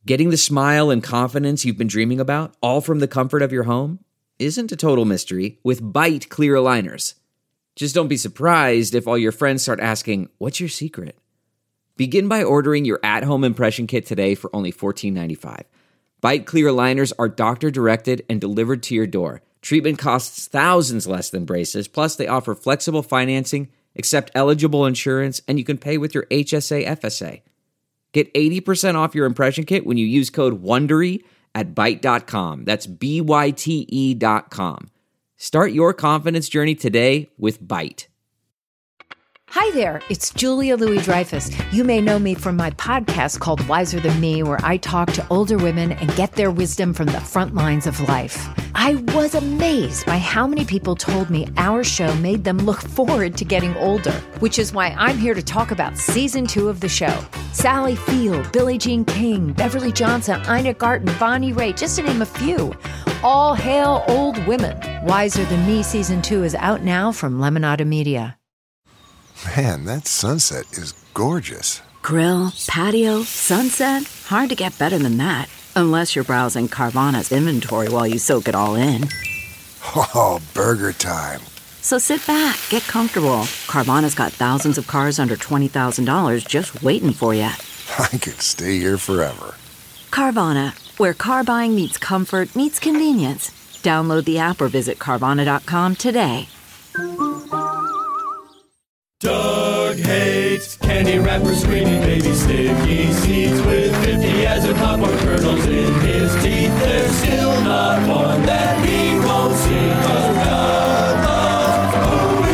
Getting the smile and confidence you've been dreaming about, all from the comfort of your home, isn't a total mystery with Byte clear aligners. Just don't be surprised if all your friends start asking, "What's your secret?" Begin by ordering your at-home impression kit today for only $14.95. Byte clear aligners are doctor-directed and delivered to your door. Treatment costs thousands less than braces, plus they offer flexible financing, accept eligible insurance, and you can pay with your HSA FSA. Get 80% off your impression kit when you use code WONDERY at Byte.com. That's BYTE.com. Start your confidence journey today with Byte. Hi there, it's Julia Louis-Dreyfus. You may know me from my podcast called Wiser Than Me, where I talk to older women and get their wisdom from the front lines of life. I was amazed by how many people told me our show made them look forward to getting older, which is why I'm here to talk about season 2 of the show. Sally Field, Billie Jean King, Beverly Johnson, Ina Garten, Bonnie Raitt, just to name a few. All hail old women. Wiser Than Me season 2 is out now from Lemonada Media. Man, that sunset is gorgeous. Grill, patio, sunset. Hard to get better than that. Unless you're browsing Carvana's inventory while you soak it all in. Oh, burger time. So sit back, get comfortable. Carvana's got thousands of cars under $20,000 just waiting for you. I could stay here forever. Carvana, where car buying meets comfort meets convenience. Download the app or visit Carvana.com today. Doug hates candy wrappers, screaming baby sticky seeds with 50 as a popcorn kernels in his teeth. There's still not one that he won't see, 'cause Doug loves movies.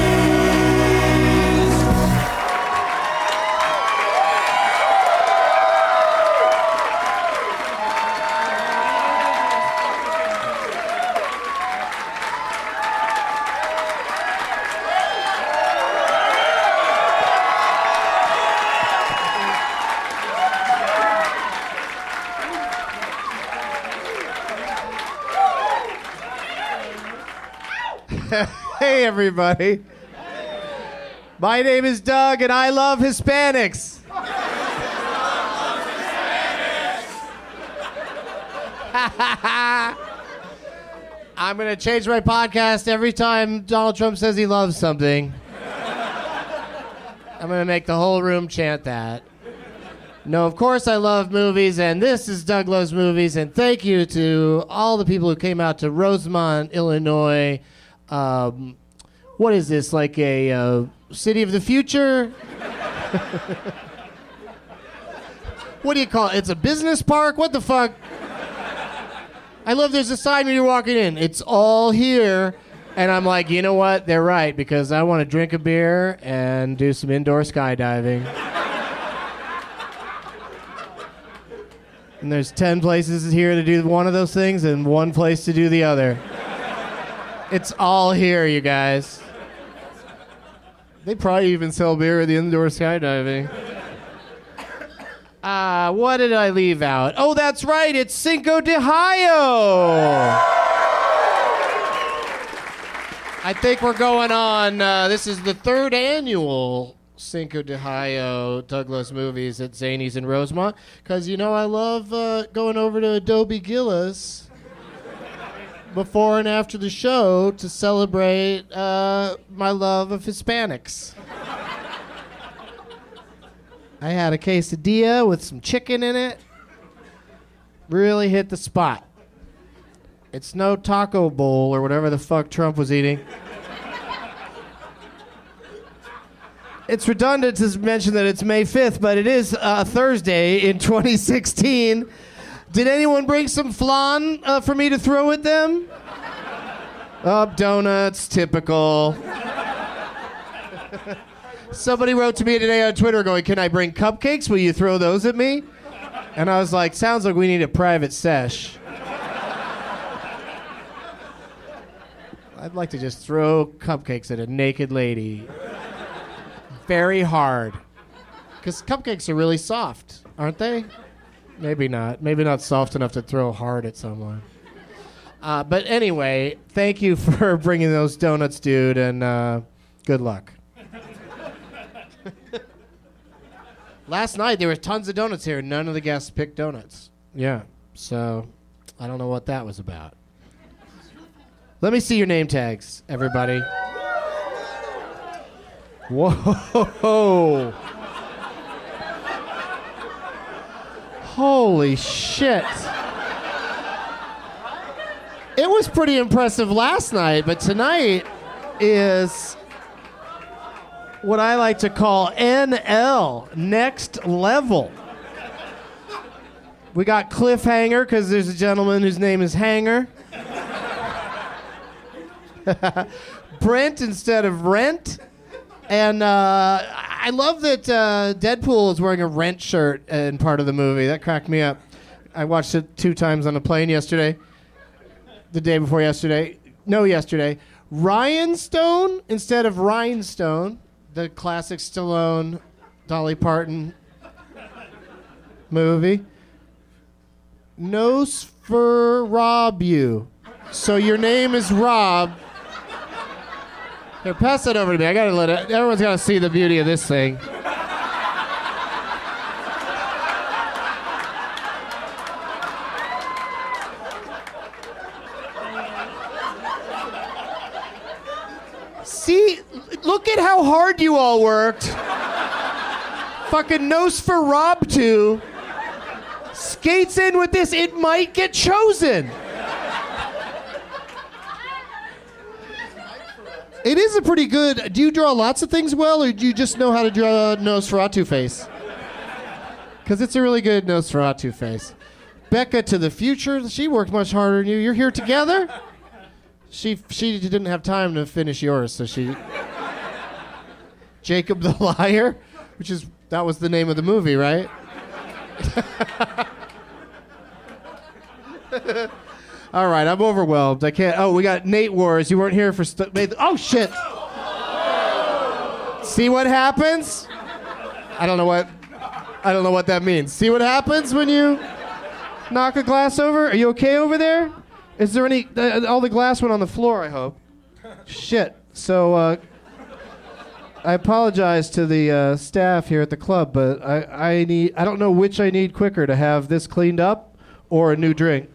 Hey, everybody. My name is Doug, and I love Hispanics. I'm going to change my podcast every time Donald Trump says he loves something. I'm going to make the whole room chant that. No, of course I love movies, and this is Doug Loves Movies, and thank you to all the people who came out to Rosemont, Illinois. What is this, like a city of the future? What do you call it? It's a business park? What the fuck? I love there's a sign when you're walking in. It's all here. And I'm like, you know what? They're right, because I want to drink a beer and do some indoor skydiving. And there's 10 places here to do one of those things and one place to do the other. It's all here, you guys. They probably even sell beer at the indoor skydiving. What did I leave out? Oh, that's right. It's Cinco de Mayo. I think we're going on. This is the 3rd annual Cinco de Mayo Doug Loves Movies at Zanies in Rosemont. Because, you know, I love going over to Adobe Gillis before and after the show to celebrate my love of Hispanics. I had a quesadilla with some chicken in it. Really hit the spot. It's no taco bowl or whatever the fuck Trump was eating. It's redundant to mention that it's May 5th, but it is Thursday in 2016. Did anyone bring some flan for me to throw at them? Donuts, typical. Somebody wrote to me today on Twitter going, "Can I bring cupcakes? Will you throw those at me?" And I was like, sounds like we need a private sesh. I'd like to just throw cupcakes at a naked lady. Very hard. Because cupcakes are really soft, aren't they? Maybe not. Maybe not soft enough to throw hard at someone. But anyway, thank you for bringing those donuts, dude, and good luck. Last night, there were tons of donuts here. None of the guests picked donuts. Yeah. So, I don't know what that was about. Let me see your name tags, everybody. Whoa. Holy shit. It was pretty impressive last night, but tonight is what I like to call NL, next level. We got Cliffhanger, because there's a gentleman whose name is Hanger. Brent instead of Rent. And I love that Deadpool is wearing a Rent shirt in part of the movie. That cracked me up. I watched it 2 times on a plane yesterday. The day before yesterday. No, yesterday. Rhinestone instead of Rhinestone. The classic Stallone, Dolly Parton movie. Nosferatu. So your name is Rob. Here, pass that over to me. I gotta let it. Everyone's gotta see the beauty of this thing. See, look at how hard you all worked. Fucking Nosferatu skates in with this. It might get chosen. It is a pretty good. Do you draw lots of things well, or do you just know how to draw a Nosferatu face? Because it's a really good Nosferatu face. Becca to the future. She worked much harder than you. You're here together. She didn't have time to finish yours, so she. Jacob the Liar, that was the name of the movie, right? All right, I'm overwhelmed. I can't. Oh, we got Nate Wars. You weren't here for. Oh shit! See what happens? I don't know what that means. See what happens when you knock a glass over? Are you okay over there? Is there any? All the glass went on the floor, I hope. Shit. So I apologize to the staff here at the club, but I don't know which I need quicker, to have this cleaned up or a new drink.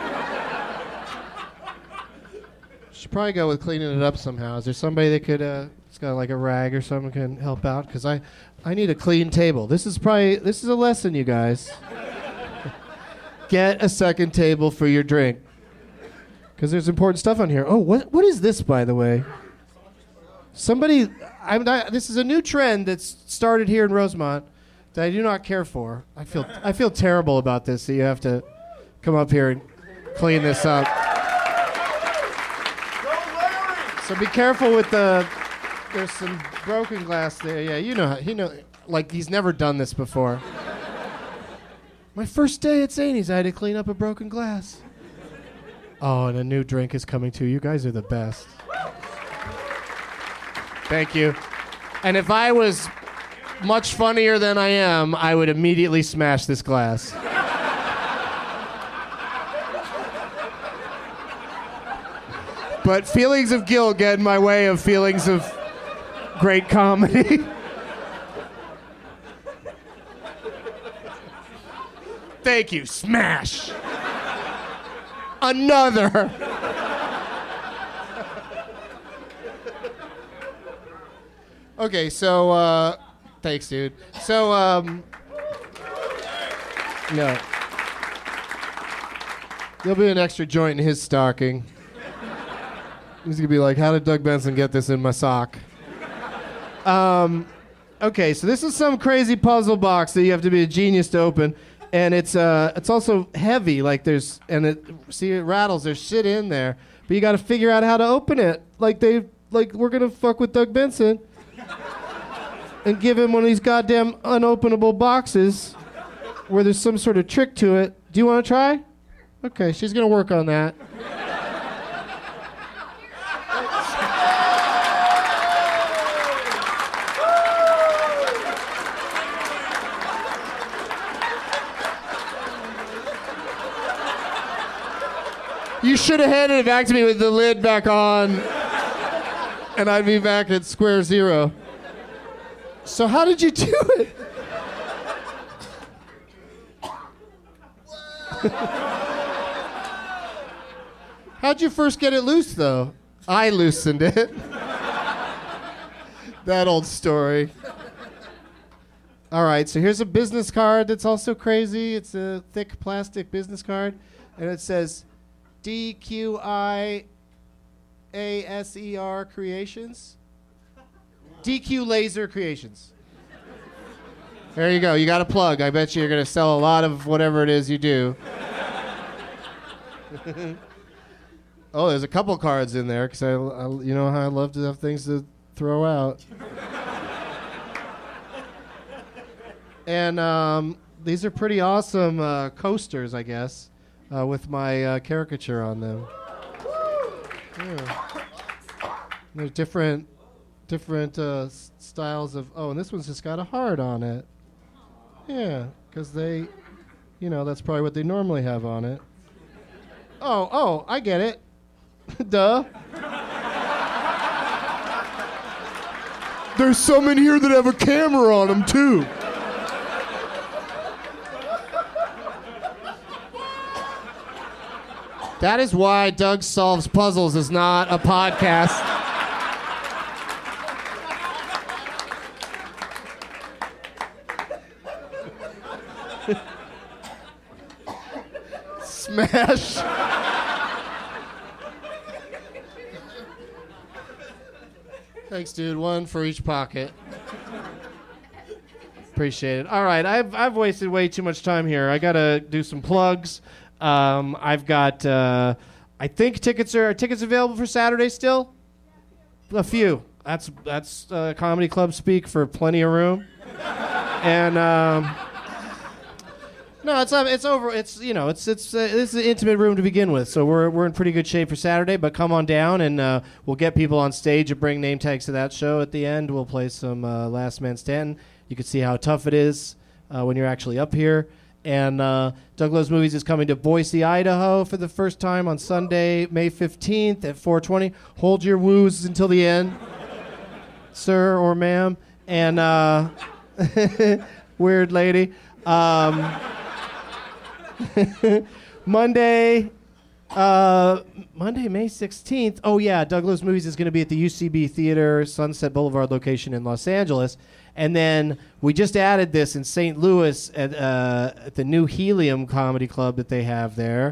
Should probably go with cleaning it up somehow. Is there somebody that could, it's got like a rag or something, can help out? Because I need a clean table. This is a lesson, you guys. Get a second table for your drink. Because there's important stuff on here. Oh, what is this, by the way? This is a new trend that's started here in Rosemont that I do not care for. I feel terrible about this, that you have to come up here and clean this up. So be careful with there's some broken glass there. Yeah, he like he's never done this before. My first day at Zany's, I had to clean up a broken glass. Oh, and a new drink is coming too. You guys are the best. Thank you. And if I was much funnier than I am, I would immediately smash this glass. But feelings of guilt get in my way of feelings of great comedy. Thank you. Smash. Another. Okay, so, thanks, dude. So, no. There'll be an extra joint in his stocking. He's gonna be like, how did Doug Benson get this in my sock? Okay, so this is some crazy puzzle box that you have to be a genius to open. And it's also heavy, like it rattles, there's shit in there. But you gotta figure out how to open it. Like we're gonna fuck with Doug Benson and give him one of these goddamn unopenable boxes where there's some sort of trick to it. Do you wanna try? Okay, she's gonna work on that. You should have handed it back to me with the lid back on, and I'd be back at square zero. So how did you do it? How'd you first get it loose, though? I loosened it. That old story. All right, so here's a business card that's also crazy. It's a thick plastic business card, and it says DQIASER Creations. DQ Laser Creations. There you go. You got a plug. I bet you're going to sell a lot of whatever it is you do. Oh, there's a couple cards in there because I you know how I love to have things to throw out. And these are pretty awesome coasters, I guess, with my caricature on them. Yeah. There's different styles of. Oh, and this one's just got a heart on it. Yeah, because they, that's probably what they normally have on it. Oh, I get it. Duh. There's some in here that have a camera on them, too. That is why Doug Solves Puzzles is not a podcast. Smash. Thanks, dude. One for each pocket. Appreciate it. All right, I've wasted way too much time here. I gotta do some plugs. I've got. I think tickets are available for Saturday still. A few. That's comedy club speak for plenty of room. And no, it's over. It's this is an intimate room to begin with, so we're in pretty good shape for Saturday. But come on down, and we'll get people on stage and bring name tags to that show. At the end, we'll play some Last Man Standing. You can see how tough it is when you're actually up here. And Doug Loves Movies is coming to Boise, Idaho for the first time on Sunday, May 15th at 4:20. Hold your woos until the end, sir or ma'am. And weird lady. Monday, May 16th. Oh, yeah, Doug Loves Movies is going to be at the UCB Theater, Sunset Boulevard location in Los Angeles. And then we just added this in St. Louis at the new Helium Comedy Club that they have there.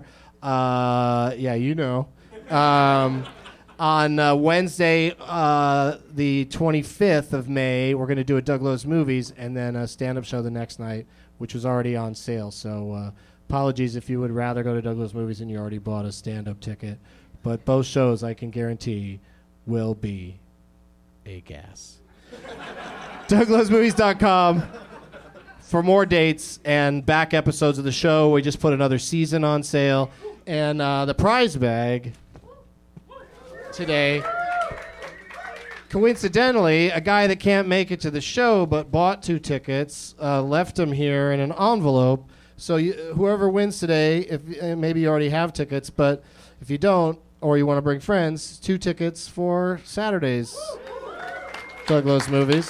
On Wednesday, the 25th of May, we're going to do a Doug Loves Movies and then a stand-up show the next night, which was already on sale. So apologies if you would rather go to Doug Loves Movies and you already bought a stand-up ticket. But both shows, I can guarantee, will be a gas. DougLovesMovies.com for more dates and back episodes of the show. We just put another season on sale. And the prize bag today, coincidentally, a guy that can't make it to the show but bought 2 tickets, left them here in an envelope. So whoever wins today, if maybe you already have tickets, but if you don't, or you want to bring friends, 2 tickets for Saturday's Doug Loves Movies.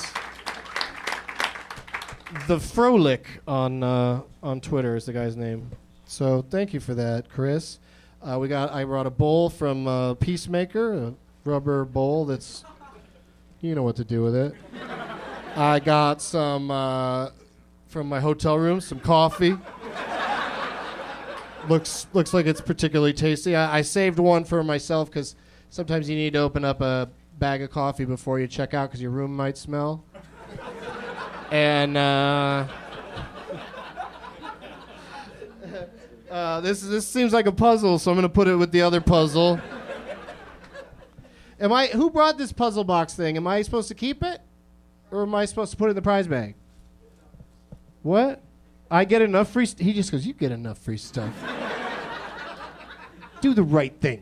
The Frolic on Twitter is the guy's name. So thank you for that, Chris. I brought a bowl from Peacemaker, a rubber bowl that's, you know what to do with it. I got some from my hotel room, some coffee. Looks like it's particularly tasty. I saved one for myself because sometimes you need to open up a bag of coffee before you check out because your room might smell. And this seems like a puzzle, so I'm going to put it with the other puzzle. Who brought this puzzle box thing? Am I supposed to keep it? Or am I supposed to put it in the prize bag? What? I get enough free he just goes, you get enough free stuff. Do the right thing.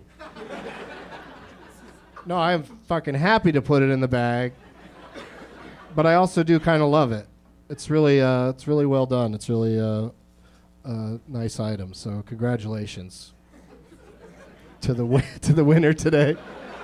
No, I'm fucking happy to put it in the bag. But I also do kind of love it. It's really well done. It's really a nice item. So congratulations to the winner today.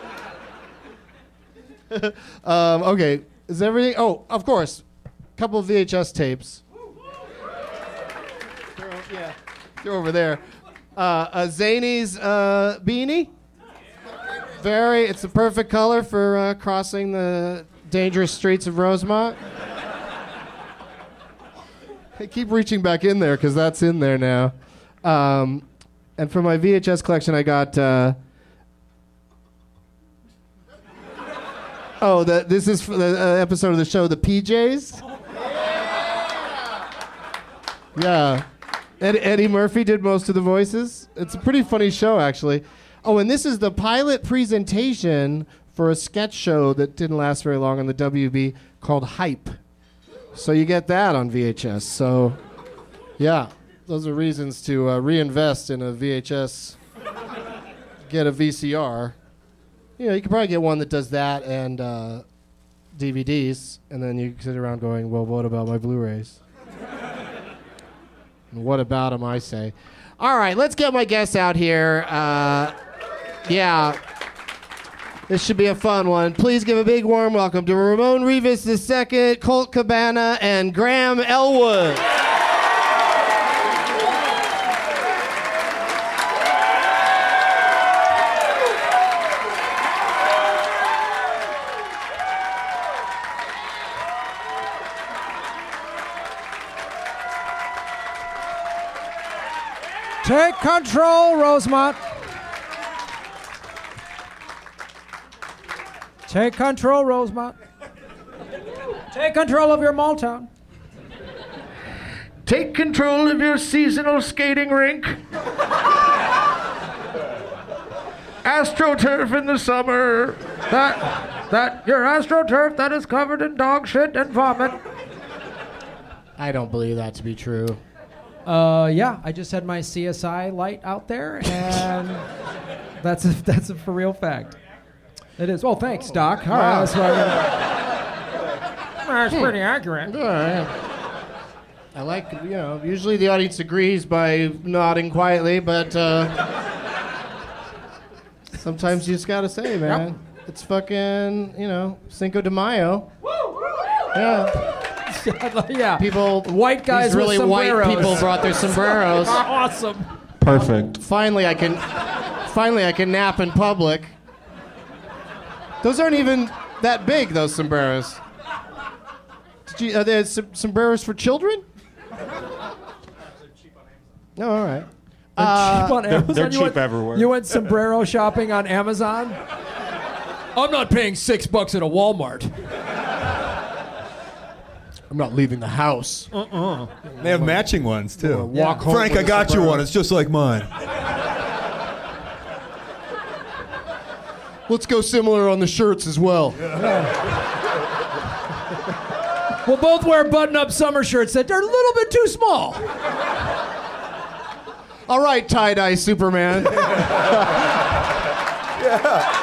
Okay, is everything? Oh, of course, a couple of VHS tapes. Yeah, You're over there. A Zany's beanie. It's the perfect color for crossing the dangerous streets of Rosemont. I keep reaching back in there because that's in there now. And for my VHS collection, I got. This is for the episode of the show, The PJs. Yeah. Eddie Murphy did most of the voices. It's a pretty funny show, actually. Oh, and this is the pilot presentation for a sketch show that didn't last very long on the WB called Hype. So you get that on VHS. So, yeah, those are reasons to reinvest in a VHS, get a VCR. You know, you could probably get one that does that and DVDs, and then you sit around going, well, what about my Blu-rays? And what about them, I say. All right, let's get my guests out here. Yeah, this should be a fun one. Please give a big warm welcome to Ramon Rivas II, Colt Cabana, and Graham Elwood. Take control, Rosemont. Take control, Rosemont. Take control of your mall town. Take control of your seasonal skating rink. AstroTurf in the summer. That your AstroTurf that is covered in dog shit and vomit. I don't believe that to be true. Yeah, I just had my CSI light out there, and that's a for real fact. It is. Oh, thanks, Doc. All right, that's pretty accurate. I like, usually the audience agrees by nodding quietly, but sometimes you just gotta say, man. Yep. It's fucking, Cinco de Mayo. Yeah. Yeah. People, white guys really with sombreros. White people brought their sombreros. Awesome. Perfect. Finally, I can nap in public. Those aren't even that big, those sombreros. Are there sombreros for children? No, all right. They're cheap on Amazon. They're cheap everywhere. You went sombrero shopping on Amazon? I'm not paying $6 at a Walmart. I'm not leaving the house. They have matching ones, too. Walk home Frank, I got you one. It's just like mine. Let's go similar on the shirts as well. We'll both wear button-up summer shirts that are a little bit too small. All right, tie-dye Superman. Yeah.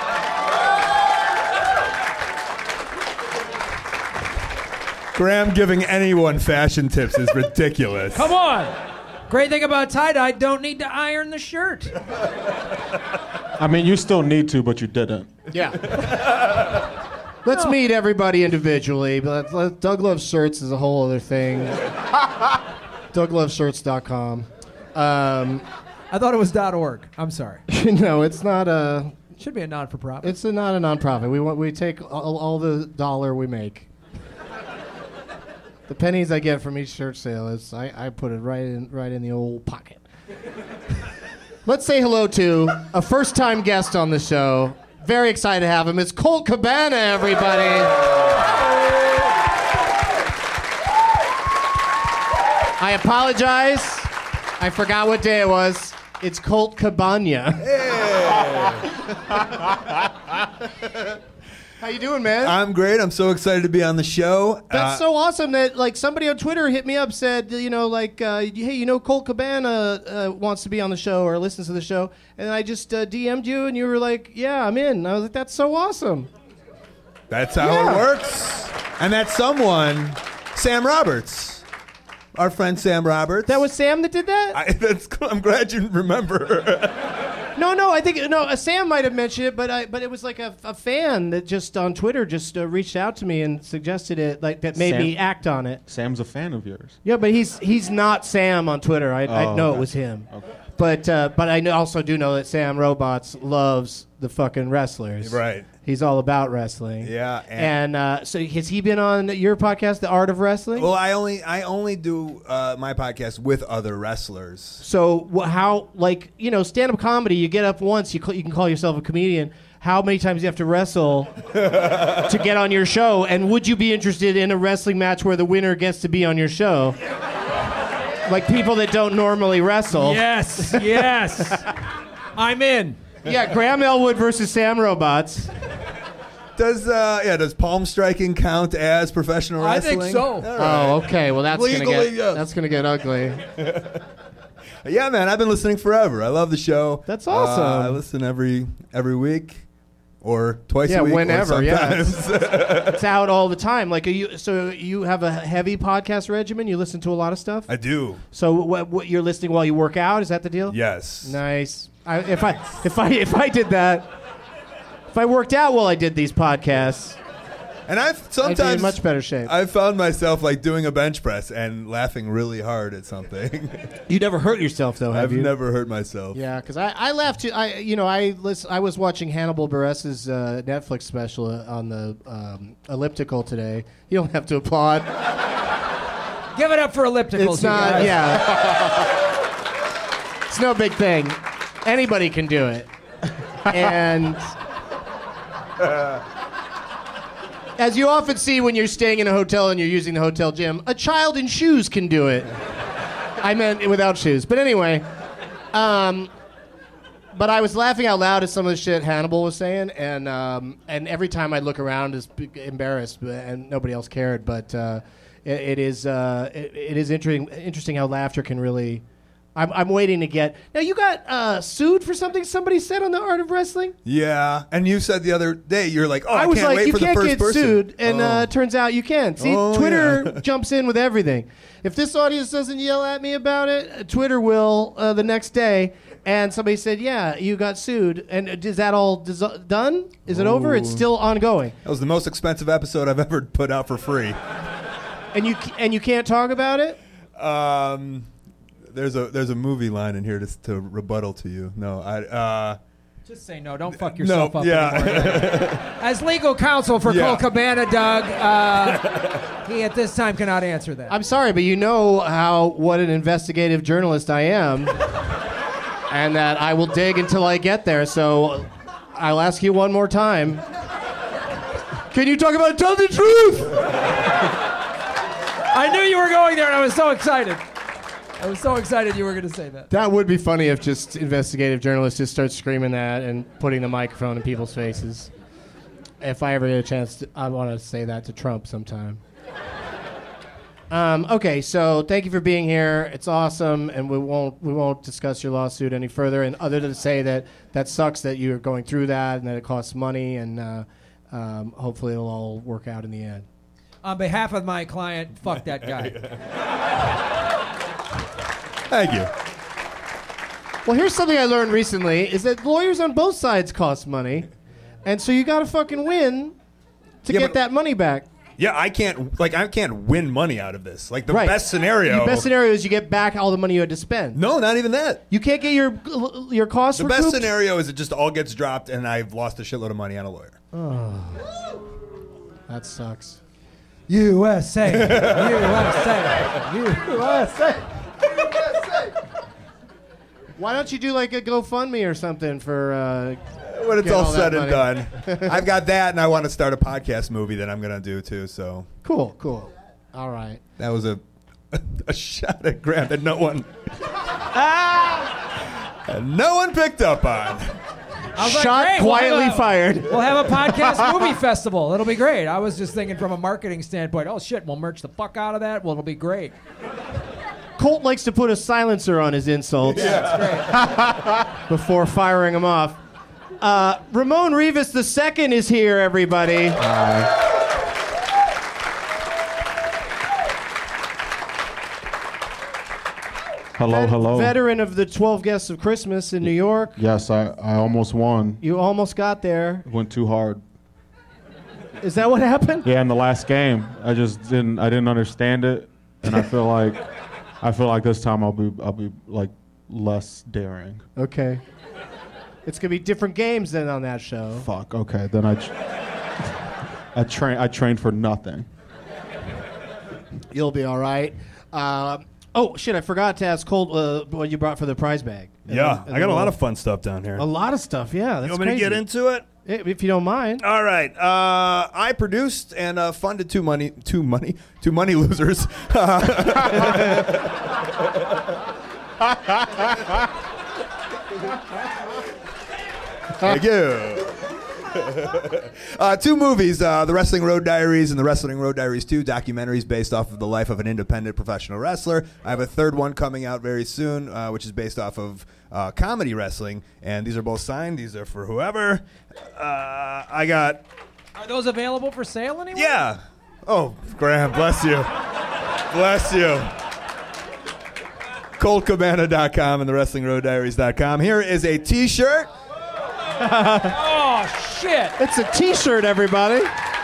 Graham giving anyone fashion tips is ridiculous. Come on. Great thing about tie-dye, don't need to iron the shirt. I mean, you still need to, but you didn't. Yeah. Let's meet everybody individually. But Doug Loves Shirts is a whole other thing. DougLovesShirts.com. I thought it was .org. I'm sorry. No, it's not a... It should be a non-for-profit. It's not a non-profit. We take all the dollar we make. The pennies I get from each shirt sale is I put it right in the old pocket. Let's say hello to a first-time guest on the show. Very excited to have him. It's Colt Cabana, everybody. I apologize. I forgot what day it was. It's Colt Cabana. How you doing, man? I'm great. I'm so excited to be on the show. That's so awesome that somebody on Twitter hit me up, said, hey, Colt Cabana wants to be on the show or listens to the show, and I just DM'd you, and you were like, yeah, I'm in. And I was like, that's so awesome. That's how it works. And that's someone, Sam Roberts, our friend Sam Roberts. That was Sam that did that? I'm glad you remember. No. I think Sam might have mentioned it, but it was like a fan that just on Twitter just reached out to me and suggested it, like that made me act on it. Sam's a fan of yours. Yeah, but he's not Sam on Twitter. I know okay. It was him. Okay. But I also do know that Sam Robots loves the fucking wrestlers. Right. He's all about wrestling. Yeah. And so has he been on your podcast, The Art of Wrestling? Well, I only do my podcast with other wrestlers. So how, like, stand-up comedy, you get up once, you can call yourself a comedian. How many times do you have to wrestle to get on your show? And would you be interested in a wrestling match where the winner gets to be on your show? Like people that don't normally wrestle. Yes. I'm in. Yeah, Graham Elwood versus Sam Robots. Does palm striking count as professional wrestling? I think so. Right. Oh, okay. Well, that's gonna get ugly. Yeah, man, I've been listening forever. I love the show. That's awesome. I listen every week or twice a week. Whenever. Or sometimes. It's out all the time. Like, so you have a heavy podcast regimen? You listen to a lot of stuff? I do. So what you're listening while you work out? Is that the deal? Yes. Nice. If I did that, if I worked out while I did these podcasts, and I'd be in much better shape. I've found myself like doing a bench press and laughing really hard at something. You never hurt yourself though, have you? I've never hurt myself. Yeah, because I laughed too. I was watching Hannibal Buress's Netflix special on the Elliptical today. You don't have to applaud. Give it up for Elliptical. It's not. Yeah. It's no big thing. Anybody can do it. And as you often see when you're staying in a hotel and you're using the hotel gym, a child in shoes can do it. I meant without shoes. But anyway, but I was laughing out loud at some of the shit Hannibal was saying, and every time I look around, is embarrassed, and nobody else cared. But it is interesting how laughter can really. I'm waiting to get. Now, you got sued for something somebody said on The Art of Wrestling? Yeah, and you said the other day, you're like, I was can't like, wait for the first person. you can't get sued, and it turns out you can. See, Twitter jumps in with everything. If this audience doesn't yell at me about it, Twitter will the next day. And somebody said, yeah, you got sued. And is that all done? Is it over? It's still ongoing. That was the most expensive episode I've ever put out for free. And you can't talk about it? There's a movie line in here to rebuttal to you. No, just say no. Don't fuck yourself up yeah. anymore. As legal counsel for Cole Cabana, Doug, he at this time cannot answer that. I'm sorry, but you know what an investigative journalist I am, and that I will dig until I get there. So I'll ask you one more time. Can you talk about tell the truth? I knew you were going there, and I was so excited. I was so excited you were going to say that. That would be funny if just investigative journalists just start screaming that and putting the microphone in people's faces. If I ever get a chance, I want to say that to Trump sometime. Okay, so thank you for being here. It's awesome, and we won't discuss your lawsuit any further. And other than to say that sucks that you're going through that and that it costs money, and hopefully it'll all work out in the end. On behalf of my client, fuck that guy. Thank you. Well, here's something I learned recently, is that lawyers on both sides cost money. And so you got to fucking win to get that money back. Yeah, I can't win money out of this. Like the best scenario. The best scenario is you get back all the money you had to spend. No, not even that. You can't get your costs recouped? The best scenario is it just all gets dropped and I've lost a shitload of money on a lawyer. Oh. That sucks. USA. USA. USA. Why don't you do like a GoFundMe or something for when it's all said and money? done? I've got that, and I want to start a podcast movie that I'm going to do too. So cool. All right. That was a shot at Graham that no one picked up on. Shot quietly fired. We'll have a podcast movie festival. It'll be great. I was just thinking from a marketing standpoint. Oh shit, we'll merch the fuck out of that. Well, it'll be great. Colt likes to put a silencer on his insults before firing them off. Ramon Rivas II is here, everybody. Hi. Hello. Veteran of the 12 Guests of Christmas in New York. Yes, I almost won. You almost got there. Went too hard. Is that what happened? Yeah, in the last game, I didn't understand it, and I feel like this time I'll be like less daring. Okay. It's gonna be different games than on that show. Fuck. Okay, then I trained for nothing. You'll be all right. Oh shit! I forgot to ask Colt what you brought for the prize bag. Yeah, I got a lot of fun stuff down here. A lot of stuff. Yeah, that's you want me to get into it? If you don't mind. All right. I produced and funded two money losers. Thank you. Two movies, The Wrestling Road Diaries and The Wrestling Road Diaries 2, documentaries based off of the life of an independent professional wrestler. I have a third one coming out very soon, which is based off of comedy wrestling, and these are both signed. These are for whoever. Are those available for sale anywhere? Yeah. Oh, Graham, bless you. Bless you. ColtCabana.com and TheWrestlingRoadDiaries.com. Here is a T-shirt. Oh, shit. It's a T-shirt, everybody.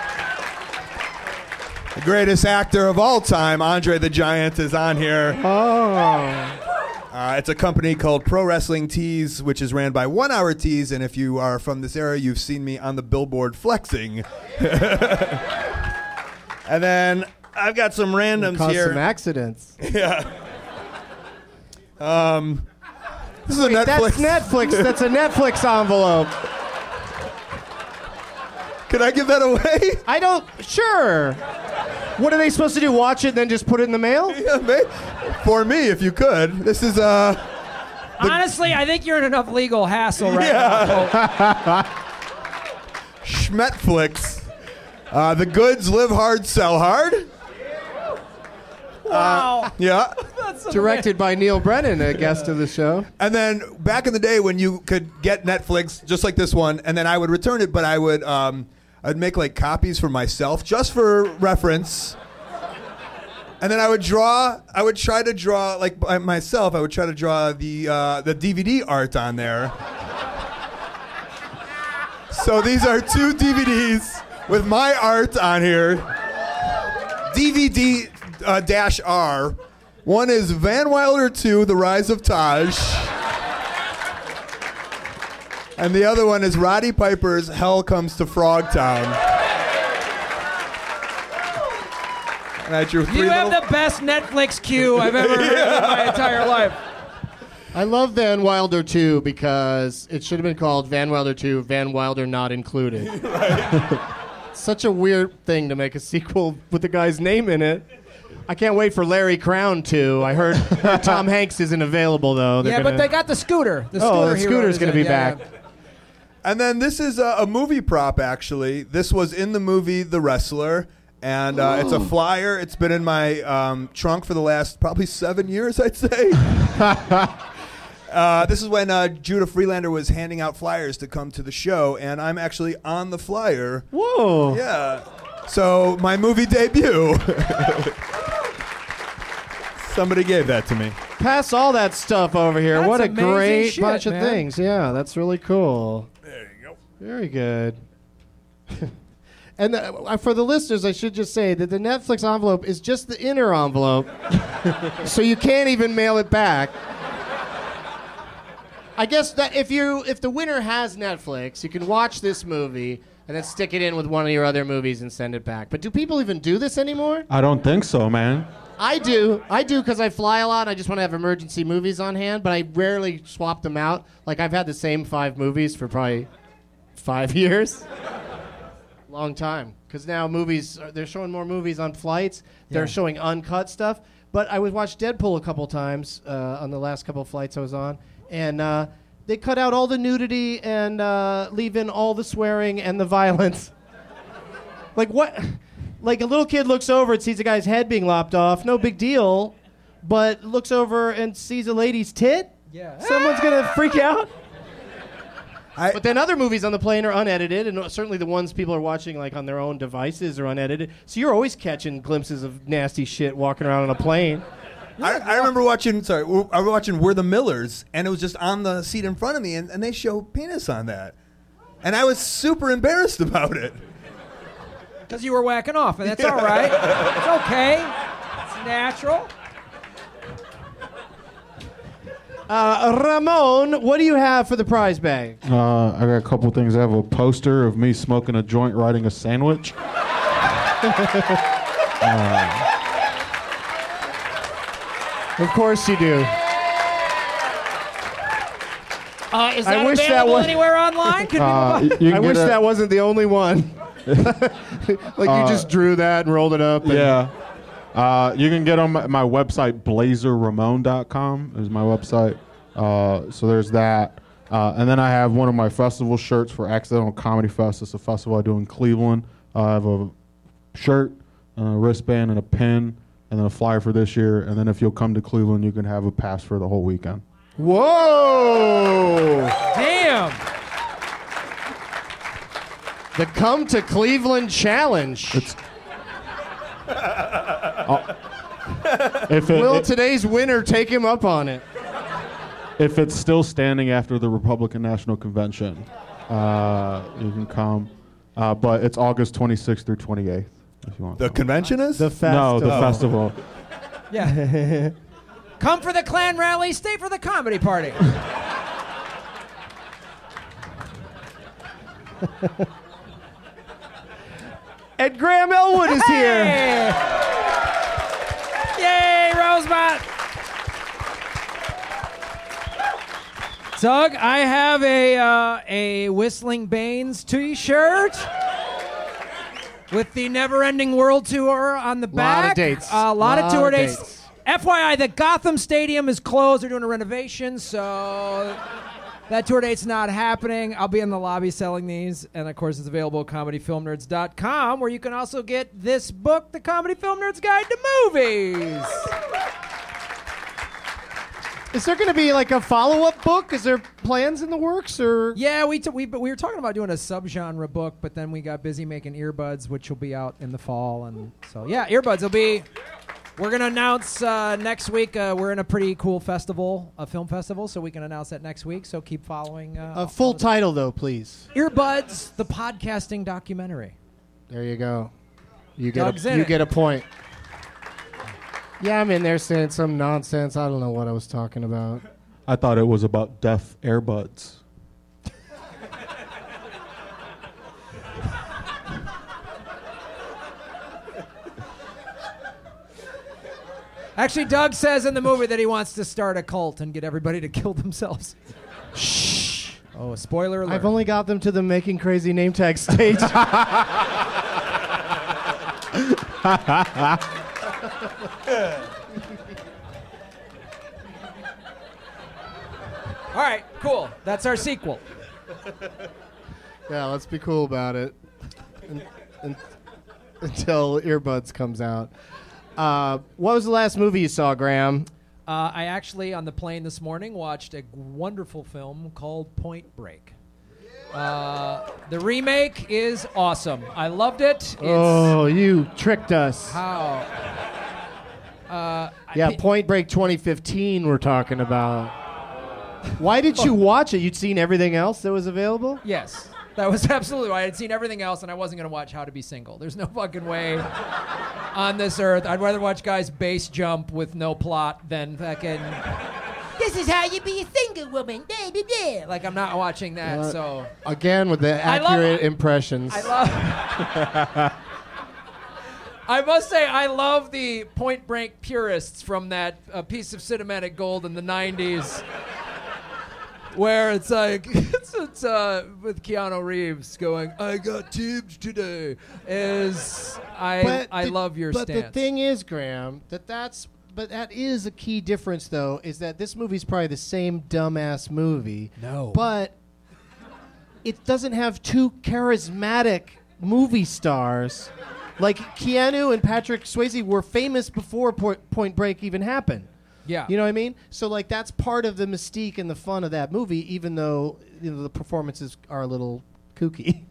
The greatest actor of all time, Andre the Giant, is on here. Oh. It's a company called Pro Wrestling Tees, which is ran by 1 Hour Tees, and if you are from this area, you've seen me on the billboard flexing. And then I've got some randoms here. Some accidents. Yeah. This is a Netflix. That's Netflix. That's a Netflix envelope. Can I give that away? I don't. Sure. What are they supposed to do? Watch it and then just put it in the mail? Yeah, for me, if you could. This is Honestly, I think you're in enough legal hassle right now. Schmetflix. The goods live hard, sell hard. Wow. Yeah. Directed by Neil Brennan, a guest of the show. And then back in the day when you could get Netflix just like this one, and then I would return it, but I would I'd make like copies for myself just for reference. And then I would try to draw like by myself. I would try to draw the DVD art on there. So these are two DVDs with my art on here. DVD -R. One is Van Wilder 2, The Rise of Taj. And the other one is Roddy Piper's Hell Comes to Frogtown. And I drew three You have the best Netflix queue I've ever heard in my entire life. I love Van Wilder 2 because it should have been called Van Wilder 2, Van Wilder Not Included. Such a weird thing to make a sequel with the guy's name in it. I can't wait for Larry Crown 2. I heard Tom Hanks isn't available, though. But they got the scooter. The scooter's going to be back. Yeah. And then this is a movie prop, actually. This was in the movie The Wrestler, and it's a flyer. It's been in my trunk for the last probably 7 years, I'd say. This is when Judah Freelander was handing out flyers to come to the show, and I'm actually on the flyer. Whoa. Yeah. So my movie debut. Somebody gave that to me. Pass all that stuff over here. That's what a amazing great shit, bunch of man. things. Yeah, that's really cool. There you go. Very good. And for the listeners, I should just say that the Netflix envelope is just the inner envelope, so you can't even mail it back. I guess that if the winner has Netflix, you can watch this movie and then stick it in with one of your other movies and send it back. But do people even do this anymore? I don't think so, man. I do because I fly a lot. And I just want to have emergency movies on hand, but I rarely swap them out. Like I've had the same 5 movies for probably 5 years. Long time. Because now they're showing more movies on flights. They're showing uncut stuff. But I would watch Deadpool a couple times on the last couple flights I was on. And they cut out all the nudity and leave in all the swearing and the violence. Like what? Like a little kid looks over and sees a guy's head being lopped off. No big deal. But looks over and sees a lady's tit? Yeah. Someone's going to freak out? But then other movies on the plane are unedited, and certainly the ones people are watching like on their own devices are unedited. So you're always catching glimpses of nasty shit walking around on a plane. I remember watching. Sorry, I was watching We're the Millers, and it was just on the seat in front of me, and they show penis on that, and I was super embarrassed about it. Because you were whacking off, and that's all right. It's okay. It's natural. Ramon, what do you have for the prize bag? I got a couple things. I have a poster of me smoking a joint, riding a sandwich. Of course you do. Is that available anywhere online? I wish that wasn't the only one. You just drew that and rolled it up. Yeah. You can get on my website, blazerramon.com is my website. So there's that. And then I have one of my festival shirts for Accidental Comedy Fest. It's a festival I do in Cleveland. I have a shirt, a wristband, and a pin, and then a flyer for this year. And then if you'll come to Cleveland, you can have a pass for the whole weekend. Whoa! Damn! The Come to Cleveland Challenge. Will today's winner take him up on it? If it's still standing after the Republican National Convention, you can come. But it's August 26th through 28th, if you want. The convention is? The festival. No, the festival. Yeah. Come for the Klan rally, stay for the comedy party. And Graham Elwood is here. Yay, Rosebud! Doug, I have a Whistling Baines t-shirt with the Never Ending World Tour on the back. Lot of dates. A lot of tour dates. FYI, the Gotham Stadium is closed. They're doing a renovation, so that tour date's not happening. I'll be in the lobby selling these. And, of course, it's available at comedyfilmnerds.com, where you can also get this book, The Comedy Film Nerds Guide to Movies. Is there going to be like a follow-up book? Is there plans in the works? Or Yeah, we were talking about doing a subgenre book, but then we got busy making Earbuds, which will be out in the fall. And so, yeah, Earbuds will be... We're going to announce next week. We're in a pretty cool festival, a film festival, so we can announce that next week. So keep following. a full title, though, please. Earbuds, the podcasting documentary. There you go. You Doug's get a point. Yeah, I'm in there saying some nonsense. I don't know what I was talking about. I thought it was about deaf earbuds. Actually, Doug says in the movie that he wants to start a cult and get everybody to kill themselves. Shh. Oh, spoiler alert. I've only got them to the Making Crazy name tag stage. All right, cool. That's our sequel. Yeah, let's be cool about it until Earbuds comes out. What was the last movie you saw, Graham? I actually, on the plane this morning, watched a wonderful film called Point Break. The remake is awesome. I loved it. Oh, you tricked us. How? Point Break 2015 we're talking about. Why did you watch it? You'd seen everything else that was available? Yes. That was absolutely why. I had seen everything else, and I wasn't going to watch How to Be Single. There's no fucking way on this earth. I'd rather watch guys base jump with no plot than fucking... This is how you be a single woman. Like, I'm not watching that, so... Again, with the accurate impressions. I must say, I love the Point Break purists from that piece of cinematic gold in the 90s. Where it's like, it's with Keanu Reeves going, I got tipped today. I love your stance. But the thing is, Graham, that is a key difference, though, is that this movie's probably the same dumbass movie. No. But it doesn't have two charismatic movie stars. Like, Keanu and Patrick Swayze were famous before Point Break even happened. Yeah. You know what I mean? So, like, that's part of the mystique and the fun of that movie, even though, you know, the performances are a little kooky.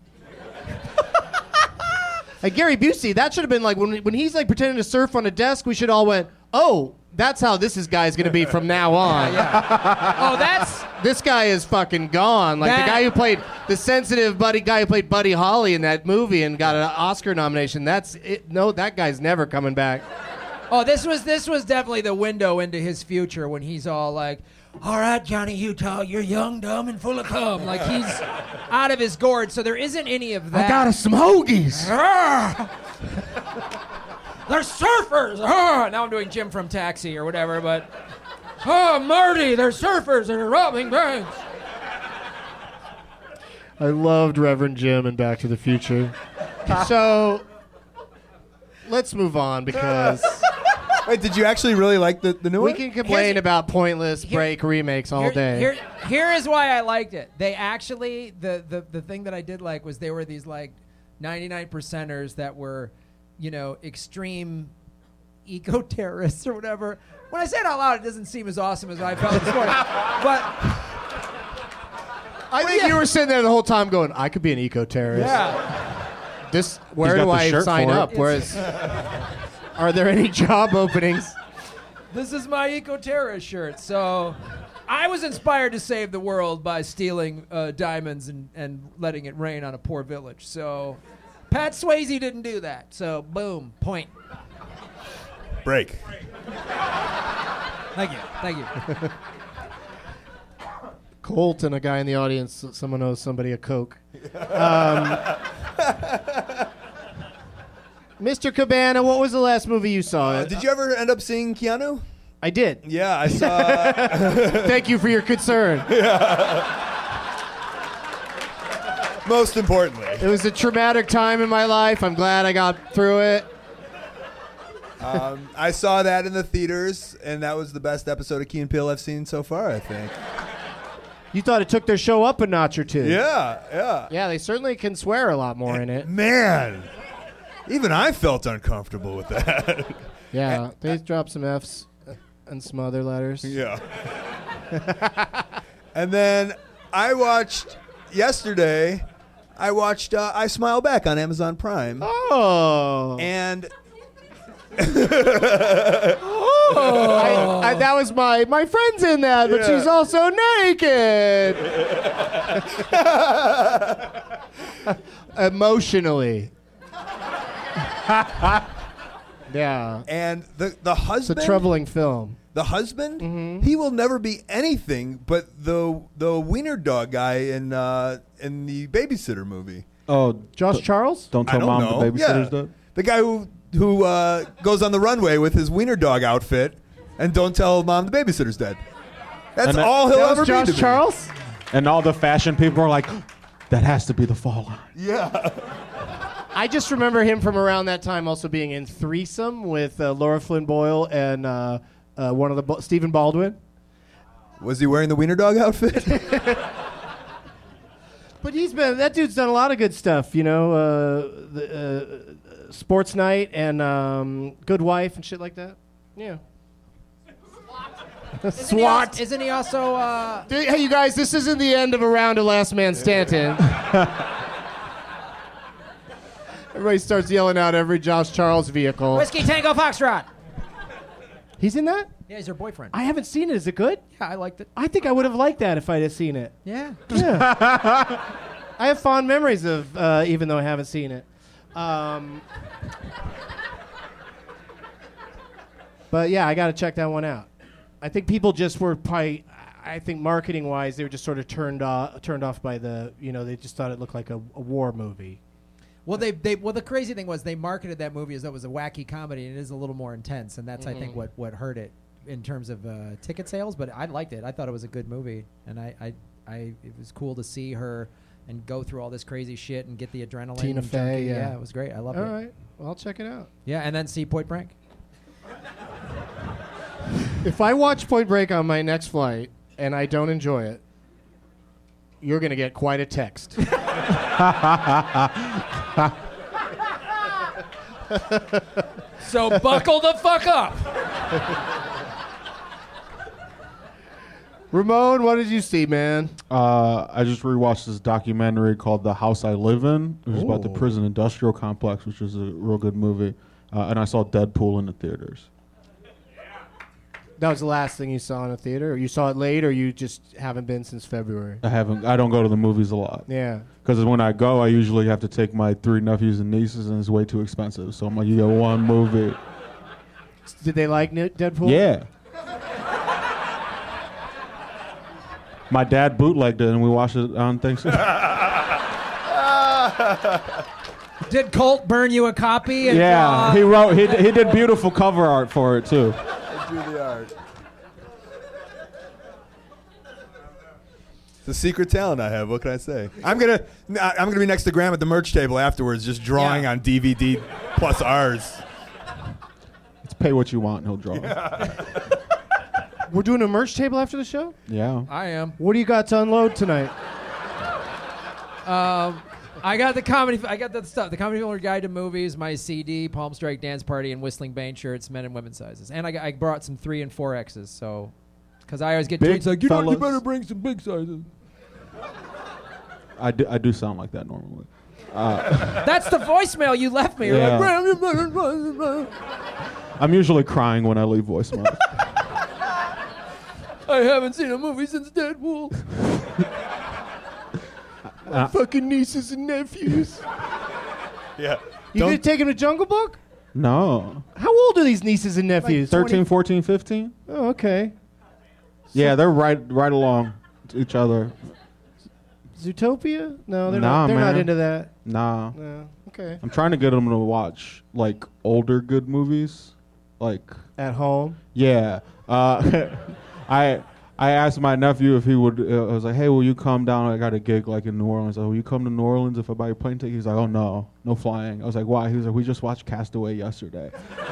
Like Gary Busey, that should have been like when he's like pretending to surf on a desk, we should all went, oh, That's how this guy's going to be from now on. Oh, This guy is fucking gone. Like the guy who played the sensitive guy who played Buddy Holly in that movie and got an Oscar nomination. That's it. No, that guy's never coming back. Oh, this was definitely the window into his future when he's all like, all right, Johnny Utah, you're young, dumb, and full of cum. Like, he's out of his gourd, so there isn't any of that. I got us some hoagies. They're surfers. Now I'm doing Jim from Taxi or whatever, but... Oh, Marty, they're surfers and they're robbing banks. I loved Reverend Jim in Back to the Future. So, let's move on because... Wait, did you actually really like the new one? We can complain about pointless break remakes all day. Here is why I liked it. They actually... The thing that I did like was they were these, like, 99%ers that were... extreme eco-terrorists or whatever. When I say it out loud, it doesn't seem as awesome as I felt this morning. But I think you were sitting there the whole time going, I could be an eco-terrorist. Yeah. Where do I sign up? Are there any job openings? This is my eco-terrorist shirt. So I was inspired to save the world by stealing diamonds and letting it rain on a poor village. So... Pat Swayze didn't do that, so boom, point. Break. Thank you. Colt and a guy in the audience, someone owes somebody a Coke. Mr. Cabana, what was the last movie you saw? Did you ever end up seeing Keanu? I did. Yeah, I saw... Thank you for your concern. Yeah. Most importantly. It was a traumatic time in my life. I'm glad I got through it. I saw that in the theaters, and that was the best episode of Key and Peele I've seen so far, I think. You thought it took their show up a notch or two. Yeah. Yeah, they certainly can swear a lot more in it. Man, even I felt uncomfortable with that. Yeah, they dropped some Fs and some other letters. Yeah. And then yesterday, I watched I Smile Back on Amazon Prime. Oh. And... that was my friend's in that, but she's also naked. Emotionally. Yeah. And the husband... It's a troubling film. The husband, he will never be anything but the wiener dog guy in the Babysitter movie. Oh, Josh Charles? Don't tell Mom the babysitter's dead? The guy who goes on the runway with his wiener dog outfit and don't tell Mom the babysitter's dead. That's all he'll ever be to me. Josh Charles? And all the fashion people are like, that has to be the fall line. Yeah. I just remember him from around that time also being in Threesome with Laura Flynn Boyle and one of the Stephen Baldwin. Was he wearing the wiener dog outfit? But that dude's done a lot of good stuff, Sports Night and Good Wife and shit like that. Yeah. SWAT. Isn't he also... Hey, you guys, this isn't the end of a round of Last Man Standing. Everybody starts yelling out every Josh Charles vehicle. Whiskey Tango Foxtrot. He's in that? Yeah, he's her boyfriend. I haven't seen it. Is it good? Yeah, I liked it. I think I would have liked that if I'd have seen it. Yeah. I have fond memories of, even though I haven't seen it. But yeah, I got to check that one out. I think people just were probably, I think marketing-wise, they were just sort of turned off by the, they just thought it looked like a war movie. Well, the crazy thing was they marketed that movie as though it was a wacky comedy, and it is a little more intense, and that's I think what hurt it in terms of ticket sales. But I liked it. I thought it was a good movie, and it was cool to see her and go through all this crazy shit and get the adrenaline. Tina Fey, yeah, it was great. I loved it. All right, well, I'll check it out. Yeah, and then see Point Break. If I watch Point Break on my next flight and I don't enjoy it, you're going to get quite a text. So buckle the fuck up. Ramon, what did you see, man? I just rewatched this documentary called The House I Live In. It was about the prison industrial complex, which is a real good movie. And I saw Deadpool in the theaters. That was the last thing you saw in a theater? Or you saw it late, or you just haven't been since February? I don't go to the movies a lot. Yeah. Because when I go, I usually have to take my 3 nephews and nieces, and it's way too expensive. So I'm like, you get one movie. Did they like Deadpool? Yeah. My dad bootlegged it, and we watched it on Thanksgiving. Did Colt burn you a copy? And Yeah, he wrote. He did beautiful cover art for it too. Do the art. It's a secret talent I have. What can I say? I'm gonna be next to Graham at the merch table afterwards, just drawing on DVD plus R's. It's pay what you want, and he'll draw. We're doing a merch table after the show? Yeah. I am. What do you got to unload tonight? I got the stuff. The Comedy Film Guide to Movies, my CD, Palm Strike Dance Party, and Whistling Bane shirts, men and women's sizes. And I brought some 3 and 4X's, so... Because I always get tweets like, you better bring some big sizes. I do sound like that normally. That's the voicemail you left me. Yeah. Like, I'm usually crying when I leave voicemail. I haven't seen a movie since Deadpool. Fucking nieces and nephews. Yeah. You gonna take them to Jungle Book? No. How old are these nieces and nephews? 13, 14, 15? Oh, okay. Yeah, they're right along to each other. Zootopia? No, they're Nah, not. They're not man. into that. Nah. No. Okay. I'm trying to get them to watch like older good movies, like At home. yeah. I asked my nephew if he would. I was like, "Hey, will you come down? I got a gig like in New Orleans. Will you come to New Orleans if I buy your plane ticket?" He's like, "Oh no flying." I was like, "Why?" He was like, "We just watched Castaway yesterday."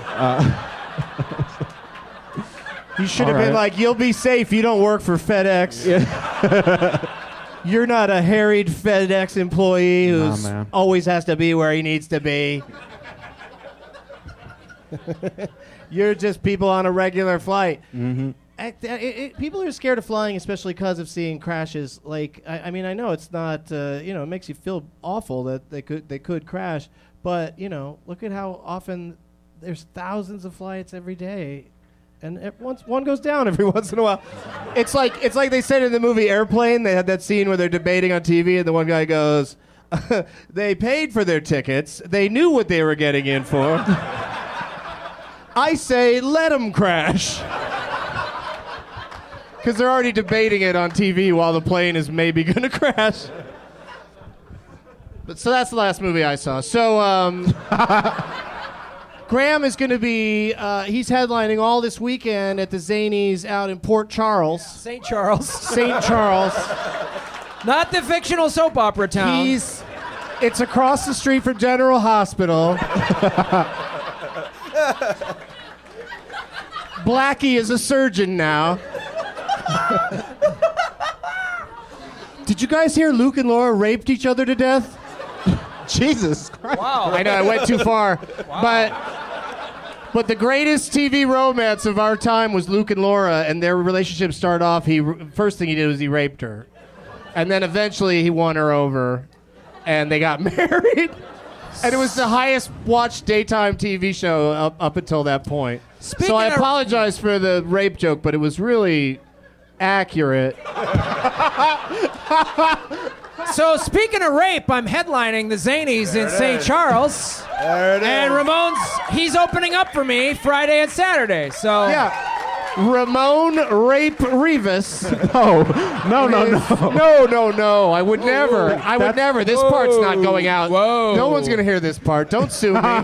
You should have been like, "You'll be safe. You don't work for FedEx. You're not a harried FedEx employee who always has to be where he needs to be. You're just people on a regular flight." Mm-hmm. People are scared of flying, especially because of seeing crashes. Like, I mean, I know it's not, it makes you feel awful that they could crash, but look at how often there's thousands of flights every day, and once one goes down every once in a while. It's like they said in the movie Airplane. They had that scene where they're debating on TV, and the one guy goes, "They paid for their tickets. They knew what they were getting in for. I say, let them crash." Because they're already debating it on TV while the plane is maybe going to crash. So that's the last movie I saw. So Graham is going to be, he's headlining all this weekend at the Zanies out in Port Charles. St. Charles. St. Charles. Not the fictional soap opera town. It's across the street from General Hospital. Blackie is a surgeon now. Did you guys hear Luke and Laura raped each other to death? Jesus Christ. Wow. I know, I went too far. But the greatest TV romance of our time was Luke and Laura, and their relationship started off, first thing he did was he raped her. And then eventually he won her over, and they got married. And it was the highest watched daytime TV show up until that point. So I apologize for the rape joke, but it was really accurate. So speaking of rape, I'm headlining the Zanies in St. Charles. There it is. And Ramon's, he's opening up for me Friday and Saturday. So yeah. Ramon Rape Rivas. No. No. I would never. I would never. This part's not going out. Whoa. No one's going to hear this part. Don't sue me.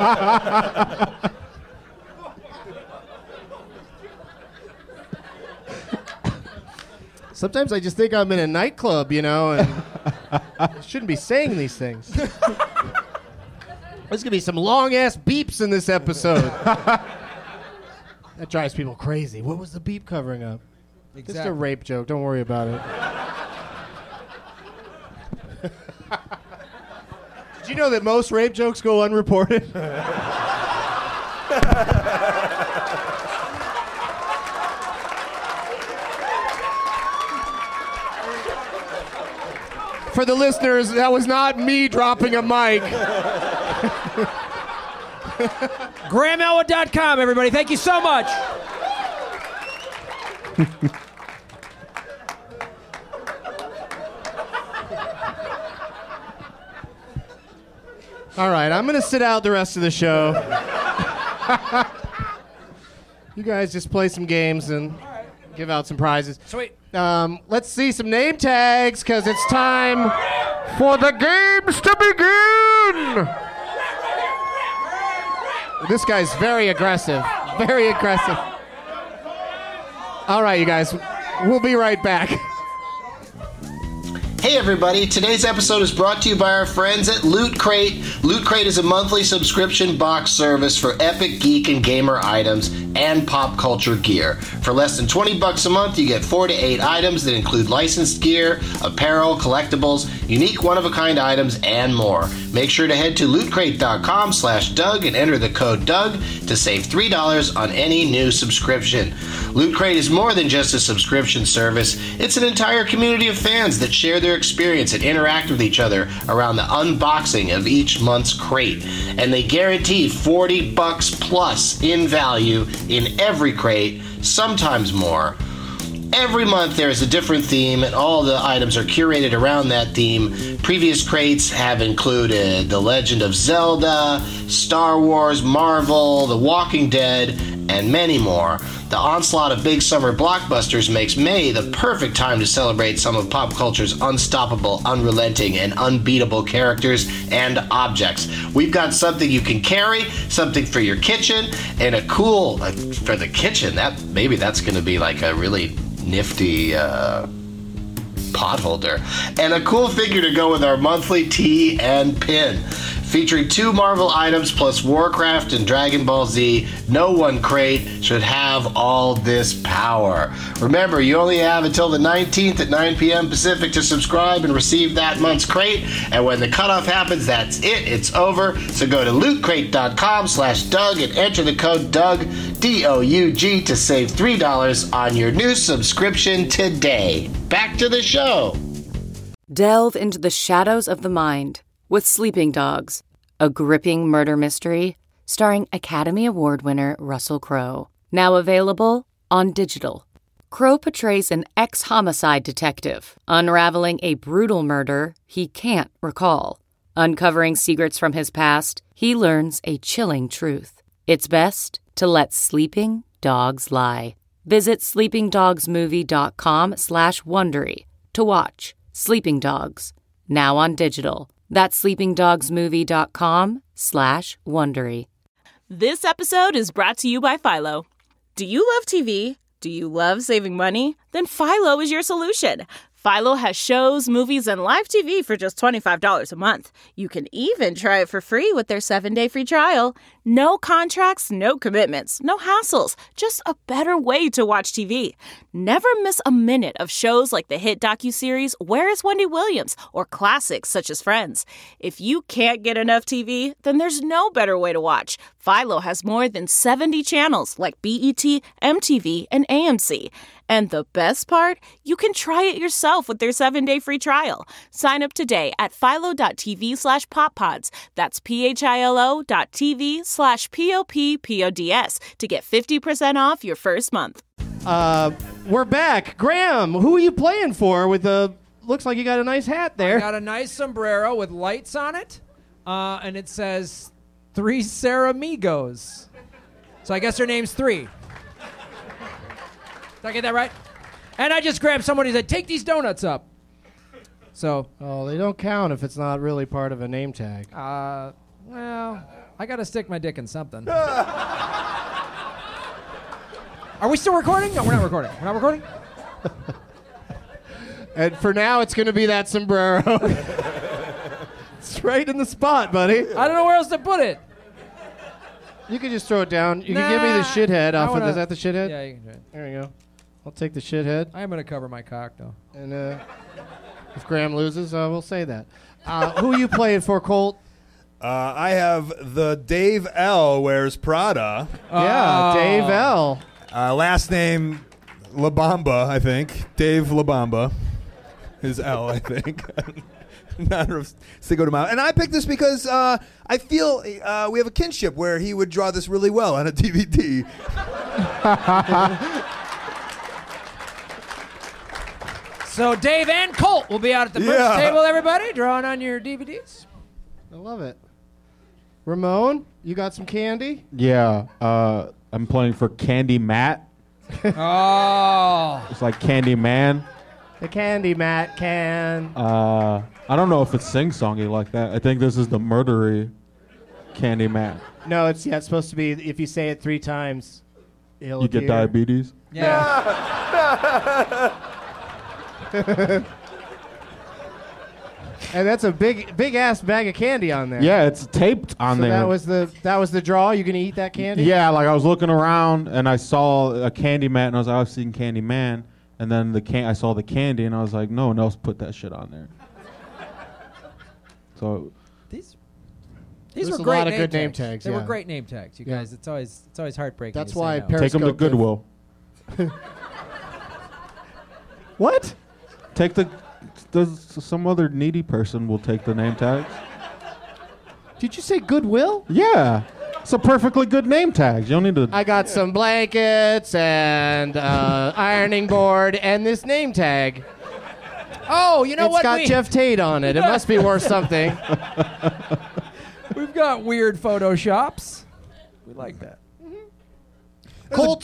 Sometimes I just think I'm in a nightclub, and I shouldn't be saying these things. There's going to be some long-ass beeps in this episode. That drives people crazy. What was the beep covering up? Exactly. Just a rape joke. Don't worry about it. Did you know that most rape jokes go unreported? For the listeners, that was not me dropping a mic. GrahamElwood.com, everybody. Thank you so much. All right, I'm going to sit out the rest of the show. You guys just play some games and give out some prizes. Sweet. Let's see some name tags, because it's time for the games to begin. This guy's very aggressive. Very aggressive. All right, you guys. We'll be right back. Hey everybody, today's episode is brought to you by our friends at Loot Crate. Loot Crate is a monthly subscription box service for epic geek and gamer items and pop culture gear. For less than $20 a month, you get 4 to 8 items that include licensed gear, apparel, collectibles, unique one-of-a-kind items, and more. Make sure to head to lootcrate.com/Doug and enter the code Doug to save $3 on any new subscription. Loot Crate is more than just a subscription service. It's an entire community of fans that share their experience and interact with each other around the unboxing of each month's crate. And they guarantee $40 plus in value in every crate, sometimes more. Every month there is a different theme, and all the items are curated around that theme. Previous crates have included The Legend of Zelda, Star Wars, Marvel, The Walking Dead, and many more. The onslaught of big summer blockbusters makes May the perfect time to celebrate some of pop culture's unstoppable, unrelenting, and unbeatable characters and objects. We've got something you can carry, something for your kitchen, and a cool, for the kitchen, maybe that's going to be like a really nifty pot holder, and a cool figure to go with our monthly tee and pin. Featuring 2 Marvel items plus Warcraft and Dragon Ball Z, no one crate should have all this power. Remember, you only have until the 19th at 9 p.m. Pacific to subscribe and receive that month's crate, and when the cutoff happens, that's it. It's over. So go to lootcrate.com/Doug and enter the code Doug, D-O-U-G, to save $3 on your new subscription today. Back to the show. Delve into the shadows of the mind with Sleeping Dogs, a gripping murder mystery starring Academy Award winner Russell Crowe. Now available on digital. Crowe portrays an ex-homicide detective unraveling a brutal murder he can't recall. Uncovering secrets from his past, he learns a chilling truth. It's best to let sleeping dogs lie. Visit sleepingdogsmovie.com/Wondery to watch Sleeping Dogs, now on digital. That's sleepingdogsmovie.com/Wondery. This episode is brought to you by Philo. Do you love TV? Do you love saving money? Then Philo is your solution. Philo has shows, movies, and live TV for just $25 a month. You can even try it for free with their 7-day free trial. No contracts, no commitments, no hassles. Just a better way to watch TV. Never miss a minute of shows like the hit docuseries Where is Wendy Williams? Or classics such as Friends. If you can't get enough TV, then there's no better way to watch. Philo has more than 70 channels like BET, MTV, and AMC. And the best part? You can try it yourself with their 7-day free trial. Sign up today at philo.tv/poppods. That's philo.tv/POPPODS to get 50% off your first month. We're back. Graham, who are you playing for with the... Looks like you got a nice hat there. I got a nice sombrero with lights on it, and it says 3 Ceramigos. So I guess her name's 3. Did I get that right? And I just grabbed someone who said, take these donuts up. So. Oh, they don't count if it's not really part of a name tag. Well, I got to stick my dick in something. Are we still recording? No, we're not recording. We're not recording? And for now, it's going to be that sombrero. It's right in the spot, buddy. I don't know where else to put it. You can just throw it down. You can give me the shithead off of... Is that the shithead? Yeah, you can try it. There you go. I'll take the shithead. I'm going to cover my cock, though. And if Graham loses, we'll say that. Who are you playing for, Colt? I have the Dave L. Wears Prada. Yeah, Dave L. Last name La Bamba, I think. Dave La Bamba is L, I think. Not Cinco de Mayo. And I picked this because I feel we have a kinship where he would draw this really well on a DVD. So Dave and Colt will be out at the merch table, everybody, drawing on your DVDs. I love it. Ramon, you got some candy? Yeah, I'm playing for Candy Matt. Oh. It's like Candy Man. The Candy Matt can. I don't know if it's sing-songy like that. I think this is the murdery Candy Matt. No, it's supposed to be if you say it 3 times, You get diabetes? Yeah. And that's a big ass bag of candy on there. Yeah, it's taped on So there. that was the draw. You gonna eat that candy? Yeah, like I was looking around and I saw a Candy Matt and I was like, I've seen Candy Man. And then I saw the candy and I was like, no one else put that shit on there. So These There's were a great lot of good name tags, They were yeah. great name tags, you guys. It's always heartbreaking. That's to say why no. take them to Goodwill. What? Take some other needy person will take the name tags. Did you say Goodwill? Yeah. It's a perfectly good name tag. You don't need to. I got some blankets and ironing board and this name tag. Oh, you know It's what? got Jeff Tate on it. It must be worth something. We've got weird photoshops. We like that. Colt.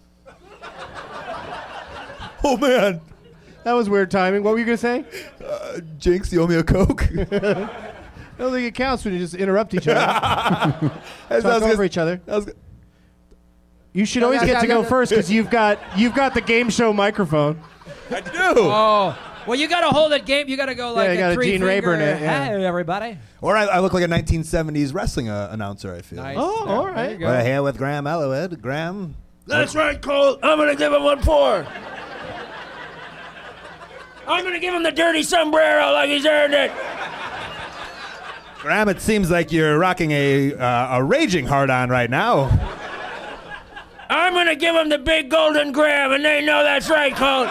Oh, man. That was weird timing. What were you going to say? Jinx, you owe me a Coke? I don't think it counts when you just interrupt each other. Talk over each other. You should always get to go first because you've got the game show microphone. I do. Oh. Well, you got to hold it game. You got to go like you got a a Gene three-finger, Rayburn it, yeah. Hey, everybody. Or I look like a 1970s wrestling announcer, I feel. Nice. Oh, all right. We're here with Graham Elwood. Graham. That's right, Colt. I'm going to give him 1-4. I'm going to give him the dirty sombrero like he's earned it. Graham, it seems like you're rocking a raging hard-on right now. I'm going to give him the big golden Graham, and they know that's right, Colt.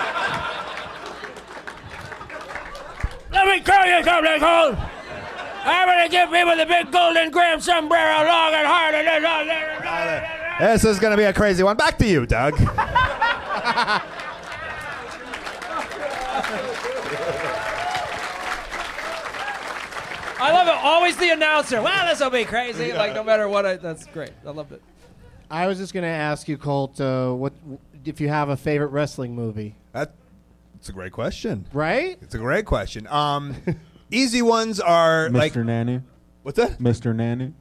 Let me tell you something, Colt. I'm going to give people the big golden Graham sombrero long and hard. And This is going to be a crazy one. Back to you, Doug. I love it. Always the announcer. Well, this will be crazy. Yeah. Like, no matter what. That's great. I loved it. I was just going to ask you, Colt, what if you have a favorite wrestling movie? It's a great question. Right? It's a great question. Easy ones are Mr. like... Nanny. What's that? Mr. Nanny.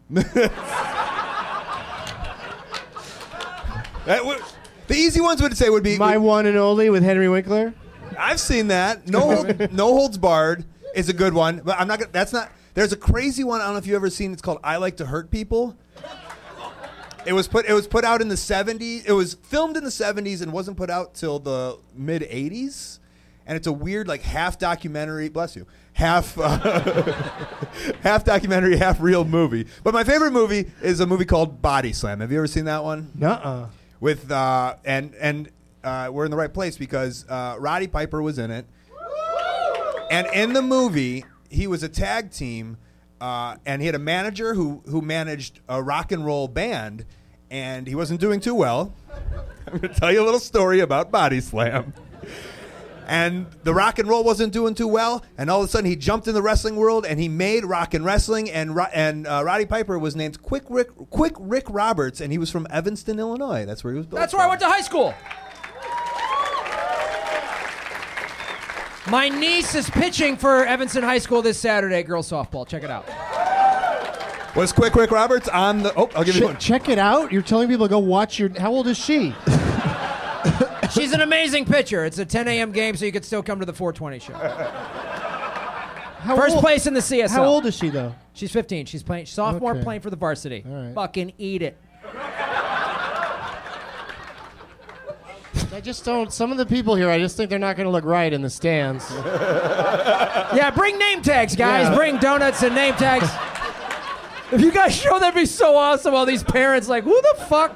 The easy ones would be... My One and Only with Henry Winkler. I've seen that. No Holds Barred is a good one. But I'm not gonna... That's not... There's a crazy one. I don't know if you've ever seen. It's called I Like to Hurt People. It was put out in the 70s. It was filmed in the 70s and wasn't put out till the mid 80s. And it's a weird, like, half documentary. Bless you. Half documentary, half real movie. But my favorite movie is a movie called Body Slam. Have you ever seen that one? Nuh-uh. With we're in the right place because Roddy Piper was in it. And in the movie, he was a tag team, and he had a manager who managed a rock and roll band, and he wasn't doing too well. I'm going to tell you a little story about Body Slam. And the rock and roll wasn't doing too well, and all of a sudden he jumped in the wrestling world, and he made rock and wrestling, and Roddy Piper was named Quick Rick Roberts, and he was from Evanston, Illinois. That's where he was built. That's where I went to high school. My niece is pitching for Evanston High School this Saturday, girls softball. Check it out. Was Quick Rick Roberts on the... Oh, I'll give you one. Check it out? You're telling people to go watch your... How old is she? She's an amazing pitcher. It's a 10 a.m. game, so you could still come to the 420 show. First place in the CSL. How old is she, though? She's 15. She's playing sophomore, Okay. playing for the varsity. All right. Fucking eat it. I just don't... Some of the people here, I just think they're not going to look right in the stands. Yeah, bring name tags, guys. Yeah. Bring donuts and name tags. If you guys show, that'd be so awesome. All these parents like, who the fuck?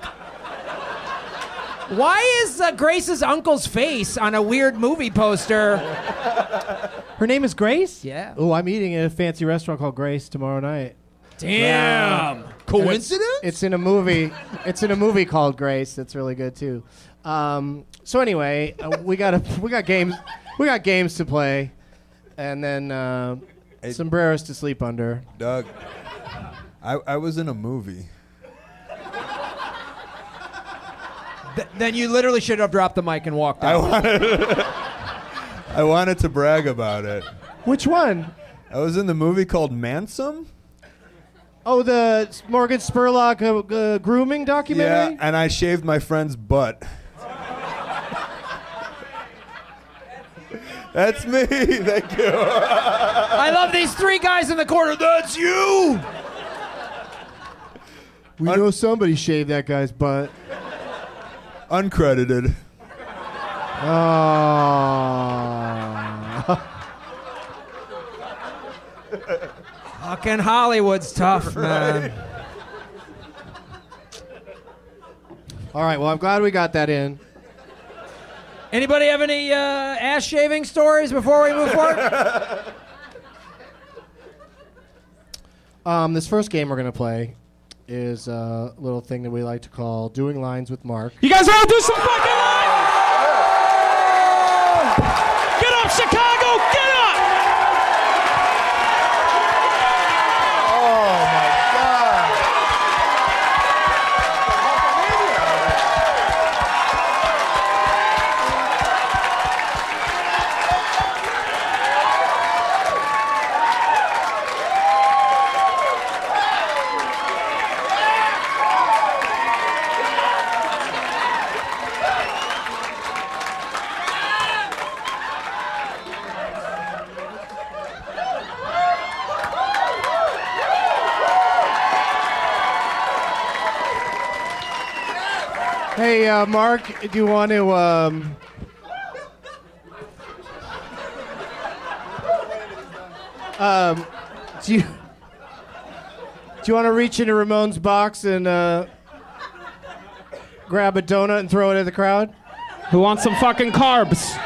Why is Grace's uncle's face on a weird movie poster? Her name is Grace? Yeah. Oh, I'm eating at a fancy restaurant called Grace tomorrow night. Damn. Coincidence? It's in a movie. It's in a movie called Grace. That's really good too. So anyway, we got games. We got games to play, and then sombreros to sleep under. Doug, I was in a movie. Then you literally should have dropped the mic and walked out. I wanted to brag about it. Which one? I was in the movie called Mansome. Oh, the Morgan Spurlock grooming documentary? Yeah, and I shaved my friend's butt. That's me. Thank you. I love these three guys in the corner. That's you. We know somebody shaved that guy's butt. Uncredited. Fucking Hollywood's tough, man. All right, well, I'm glad we got that in. Anybody have any ass shaving stories before we move forward? This first game we're going to play is a little thing that we like to call Doing Lines with Mark. You guys all do some fucking lines! Get up, Chicago! Get up! Oh, my God. Hey, Mark, do you want to... do you want to reach into Ramon's box and grab a donut and throw it at the crowd? Who wants some fucking carbs?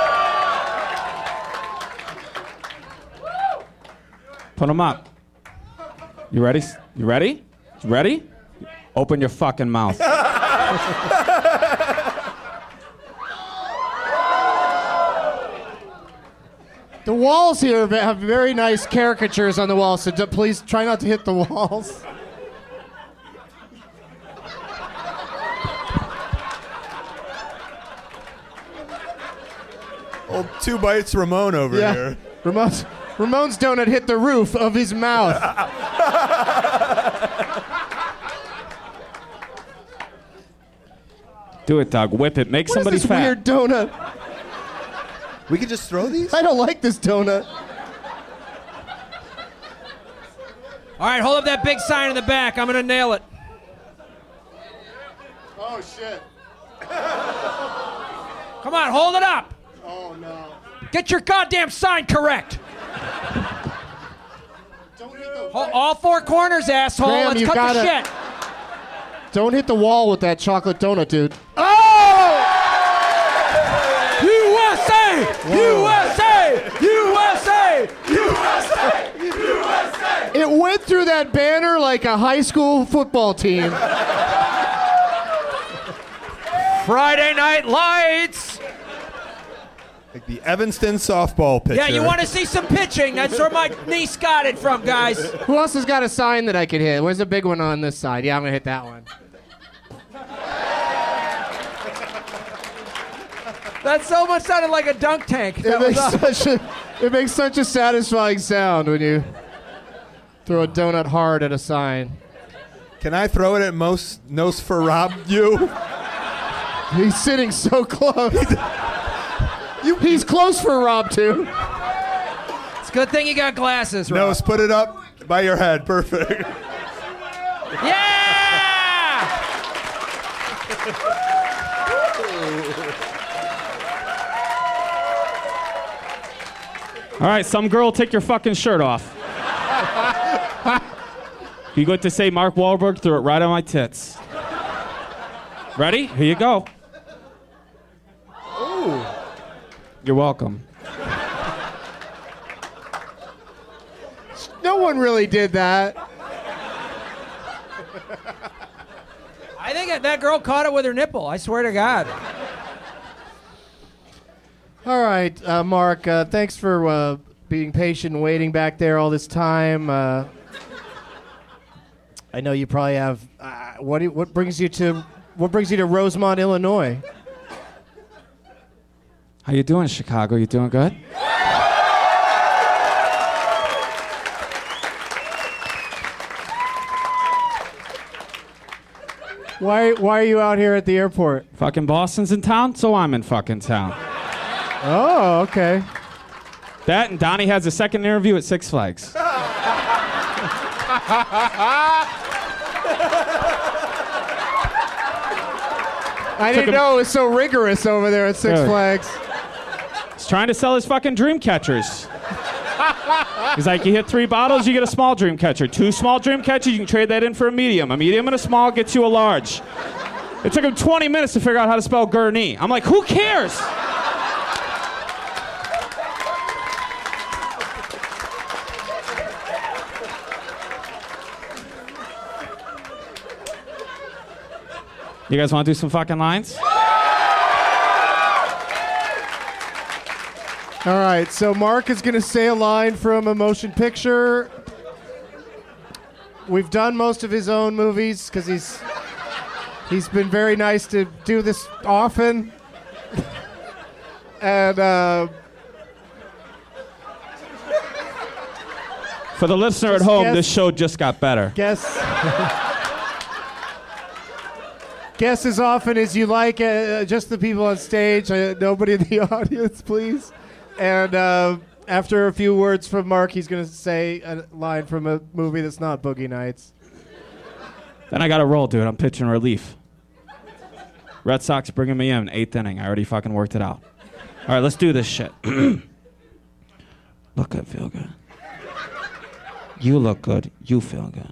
Put them up. You ready? You ready? You ready? Open your fucking mouth. The walls here have very nice caricatures on the walls, so please try not to hit the walls. Old 2 bites Ramon over here. Ramon's donut hit the roof of his mouth. Do it, Doug. Whip it. Make What somebody is this fat. weird donut? We could just throw these? I don't like this donut. All right, hold up that big sign in the back. I'm going to nail it. Oh, shit. Come on, hold it up. Oh, no. Get your goddamn sign correct. All 4 corners, asshole. Graham, Let's you've cut the gotta- shit. Don't hit the wall with that chocolate donut, dude. Oh! USA! USA! USA! USA! USA! It went through that banner like a high school football team. Friday Night Lights. Like the Evanston softball pitcher. Yeah, you want to see some pitching? That's where my niece got it from, guys. Who else has got a sign that I could hit? Where's the big one on this side? Yeah, I'm going to hit that one. That so much sounded like a dunk tank. It makes such a satisfying sound when you throw a donut hard at a sign. Can I throw it at Nosferatu? He's sitting so close. He's close for Rob, too. It's a good thing you got glasses, Rob. Nose, put it up by your head. Perfect. Yeah! All right, some girl, take your fucking shirt off. You go to say Mark Wahlberg, threw it right on my tits. Ready? Here you go. Ooh. You're welcome. No one really did that. I think that girl caught it with her nipple. I swear to God. All right, Mark, thanks for being patient and waiting back there all this time. I know you probably have. What brings you to Rosemont, Illinois? How you doing, Chicago? You doing good? Why are you out here at the airport? Fucking Boston's in town, so I'm in fucking town. Oh, okay. That and Donnie has a second interview at Six Flags. I didn't know it was so rigorous over there at Six Flags. He's trying to sell his fucking dream catchers. He's like, you hit 3 bottles, you get a small dream catcher. 2 small dream catchers, you can trade that in for a medium. A medium and a small gets you a large. It took him 20 minutes to figure out how to spell Gurney. I'm like, who cares? You guys want to do some fucking lines? All right, so Mark is going to say a line from a motion picture. We've done most of his own movies because he's been very nice to do this often. And for the listener at home, this show just got better. Guess as often as you like, just the people on stage, nobody in the audience, please. And after a few words from Mark, he's going to say a line from a movie that's not Boogie Nights. Then I got to roll, dude. I'm pitching relief. Red Sox bringing me in, 8th inning. I already fucking worked it out. All right, let's do this shit. Look good, feel good. You look good, you feel good.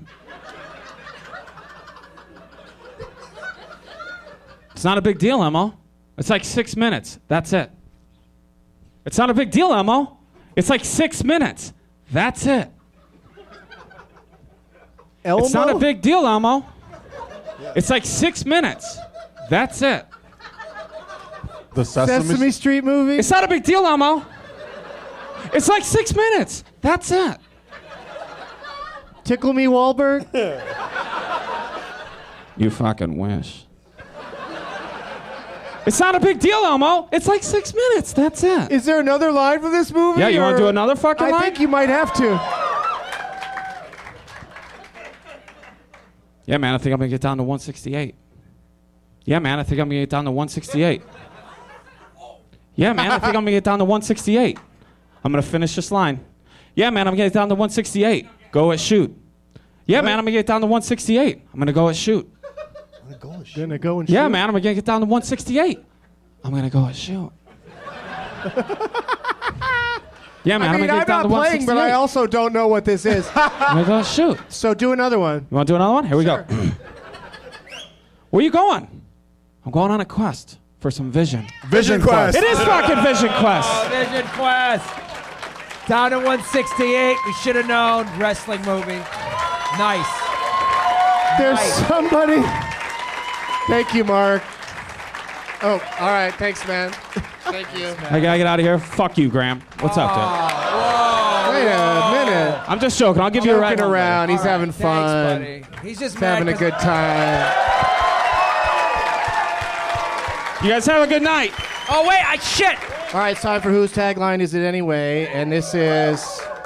It's not a big deal, Emo. It's like 6 minutes. That's it. It's not a big deal, Emo. It's like 6 minutes. That's it. Elmo? It's not a big deal, Elmo. It's like 6 minutes. That's it. The Sesame Street movie? It's not a big deal, Elmo. It's like 6 minutes. That's it. Tickle Me, Wahlberg? You fucking wish. It's not a big deal, Elmo. It's like 6 minutes. That's it. Is there another line for this movie? Yeah, you want to do another fucking line? I think you might have to. Yeah, man, I think I'm going to get down to 168. Yeah, man, I think I'm going to get down to 168. Yeah, man, I think I'm going to get down to 168. I'm going to finish this line. Yeah, man, I'm going to get down to 168. Go at shoot. Yeah, man, I'm going to get down to 168. I'm going to go at shoot. Gonna go and yeah, shoot? man, I'm gonna get down to 168. I'm gonna go and shoot. Yeah, man, I mean, I'm gonna get down to 168. not playing, but I also don't know what this is. I'm gonna go and shoot. So do another one. You wanna do another one? Here we go. Where you going? I'm going on a quest for some vision. Vision Quest. It is fucking Vision Quest. Oh, Vision Quest. Down at 168. We should have known. Wrestling movie. Nice. There's somebody. Thank you, Mark. Oh, all right. Thanks, man. Thank you. I gotta get out of here. Fuck you, Graham. What's up, dude? Wait a minute. I'm just joking. I'll give you a ride. Joking around. He's having fun. Thanks, buddy. He's just having a good time. You guys have a good night. Oh, wait. Shit. All right. It's time for Whose Tagline Is It Anyway? And this is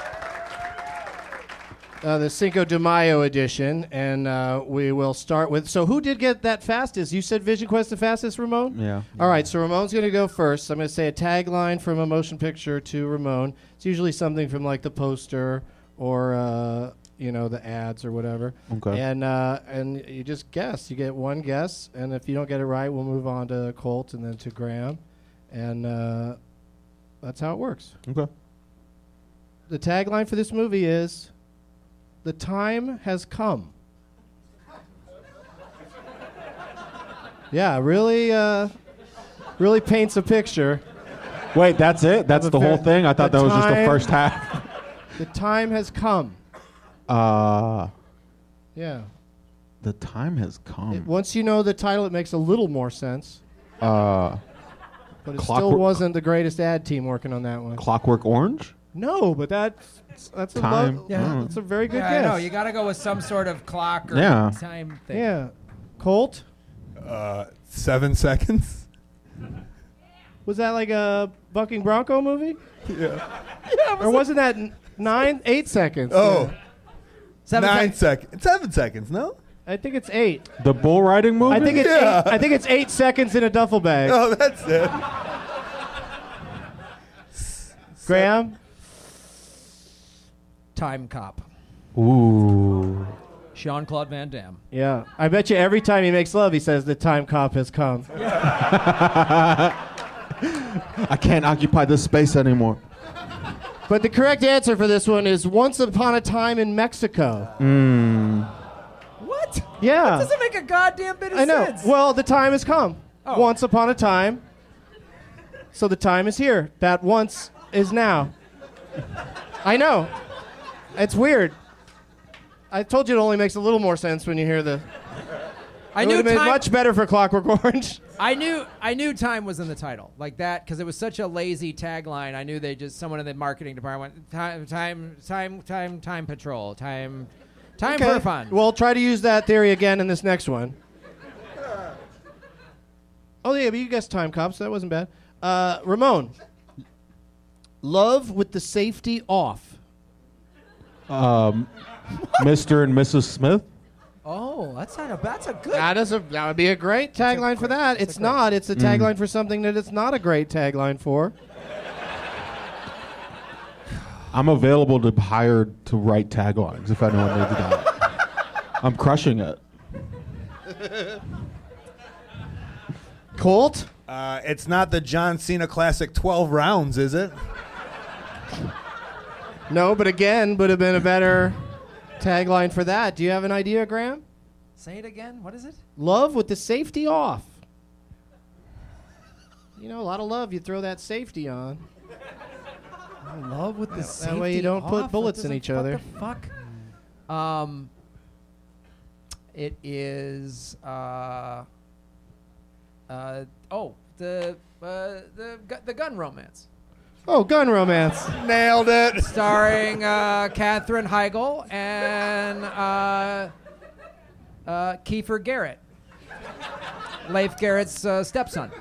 the Cinco de Mayo edition, and we will start with. So, who did get that fastest? You said Vision Quest the fastest, Ramon? Yeah. All right, so Ramon's going to go first. I'm going to say a tagline from a motion picture to Ramon. It's usually something from like the poster or the ads or whatever. Okay. And you just guess. You get one guess, and if you don't get it right, we'll move on to Colt and then to Graham, and that's how it works. Okay. The tagline for this movie is, "The time has come." Yeah, really paints a picture. Wait, that's it? That's the whole thing? I thought that was just the first half. The time has come. Yeah. The time has come. Once you know the title, it makes a little more sense. But it still wasn't the greatest ad team working on that one. Clockwork Orange? No, but that's a Time. that's a very good Yeah, guess. I know. You got to go with some sort of clock or Yeah. time thing. Yeah. Colt? 7 seconds. Was that like a bucking bronco movie? Yeah. Or wasn't that 8 seconds? Oh. 7 seconds. 7 seconds, no? I think it's 8. The bull riding movie? I think it's 8. I think it's 8 seconds in a duffel bag. Oh, that's it. Graham? Time Cop. Ooh. Jean-Claude Van Damme. Yeah. I bet you every time he makes love, he says the time cop has come. I can't occupy this space anymore. But the correct answer for this one is Once Upon a Time in Mexico. What? Yeah. That doesn't make a goddamn bit of I know. sense. Well, the time has come. Oh. Once upon a time. So the time is here. That once is now. I know. It's weird. I told you it only makes a little more sense when you hear the. I It knew would have been time. much better for Clockwork Orange. I knew time was in the title like that because it was such a lazy tagline. I knew someone in the marketing department went time patrol time for fun. Well, try to use that theory again in this next one. Oh yeah, but you guessed Time Cop, so that wasn't bad. Ramon. Love with the safety off. Mr. and Mrs. Smith? Oh, that's a good. That would be a great tagline for that. It's not. It's a tagline for something that it's not a great tagline for. I'm available to hire to write taglines if anyone needs that. I'm crushing it. Colt? It's not the John Cena classic 12 rounds, is it? No, but again, would have been a better tagline for that. Do you have an idea, Graham? Say it again. What is it? Love with the safety off. You know, a lot of love. You throw that safety on. Love with the safety That way you don't put off? bullets in each other. What the fuck? It is. The gun romance. Oh, gun romance. Nailed it. Starring Katherine Heigl and Kiefer Garrett, Leif Garrett's stepson.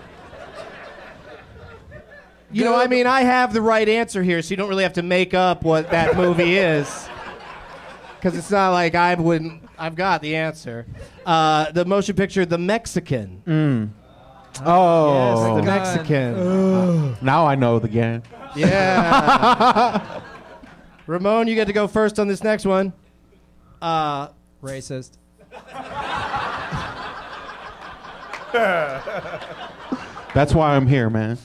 You know, I mean, I have the right answer here, so you don't really have to make up what that movie is. Because it's not like I've got the answer. The motion picture, The Mexican. Oh. Yes, The Mexican. Now I know the game. Yeah. Ramon, you get to go first on this next one. Racist. That's why I'm here, man.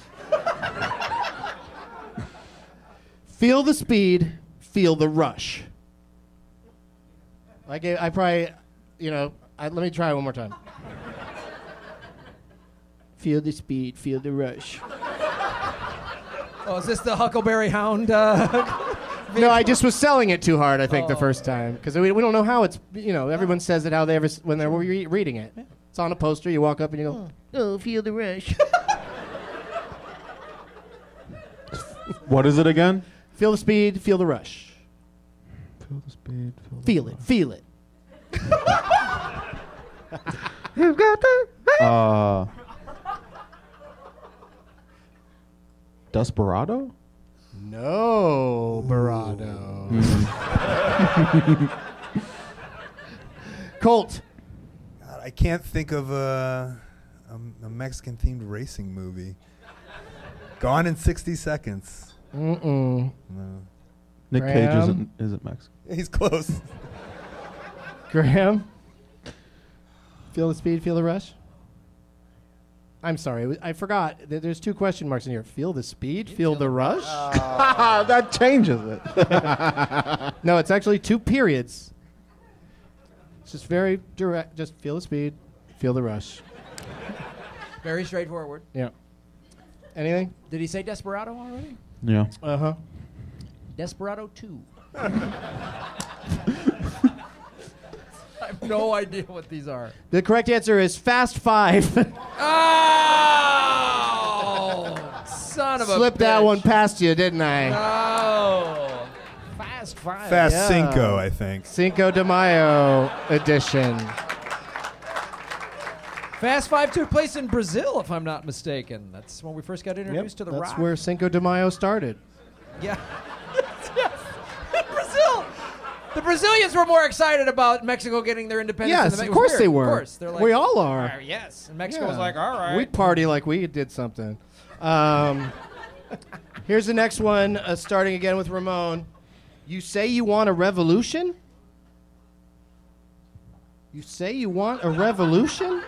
Feel the speed, feel the rush. Let me try it one more time. Feel the speed, feel the rush. Oh, is this the Huckleberry Hound? No, I just was selling it too hard, I think, the first time. Because we don't know how it's, everyone says it how they when they're reading it. It's on a poster, you walk up and you go, oh, feel the rush. What is it again? Feel the speed, feel the rush. Feel the speed, Feel it, feel it. You've got the... Desperado? No, Barado. Colt. God, I can't think of a Mexican-themed racing movie. Gone in 60 Seconds. Mm-mm. No. Nick Cage isn't Mexican. He's close. Graham. Feel the speed, feel the rush. I'm sorry, I forgot. There's 2 question marks in here. Feel the speed, feel the rush? That changes it. No, it's actually 2 periods. It's just very direct. Just feel the speed, feel the rush. Very straightforward. Yeah. Anything? Did he say Desperado already? Yeah. Uh-huh. Desperado 2. I have no idea what these are. The correct answer is Fast 5. Oh! Son of a Slipped that bitch. one past you, didn't I? No. Fast Five. Fast Yeah. Cinco, I think. Cinco de Mayo edition. Fast Five took place in Brazil, if I'm not mistaken. That's when we first got introduced to the That's Rock. where Cinco de Mayo started. Yeah. Yes. In Brazil. The Brazilians were more excited about Mexico getting their independence. Yes, than of course they were. Of course. They're like, We all are. Yes. And Mexico was Yeah. like, all right. We party like we did something. Here's the next one, starting again with Ramon. You say you want a revolution? You say you want a revolution?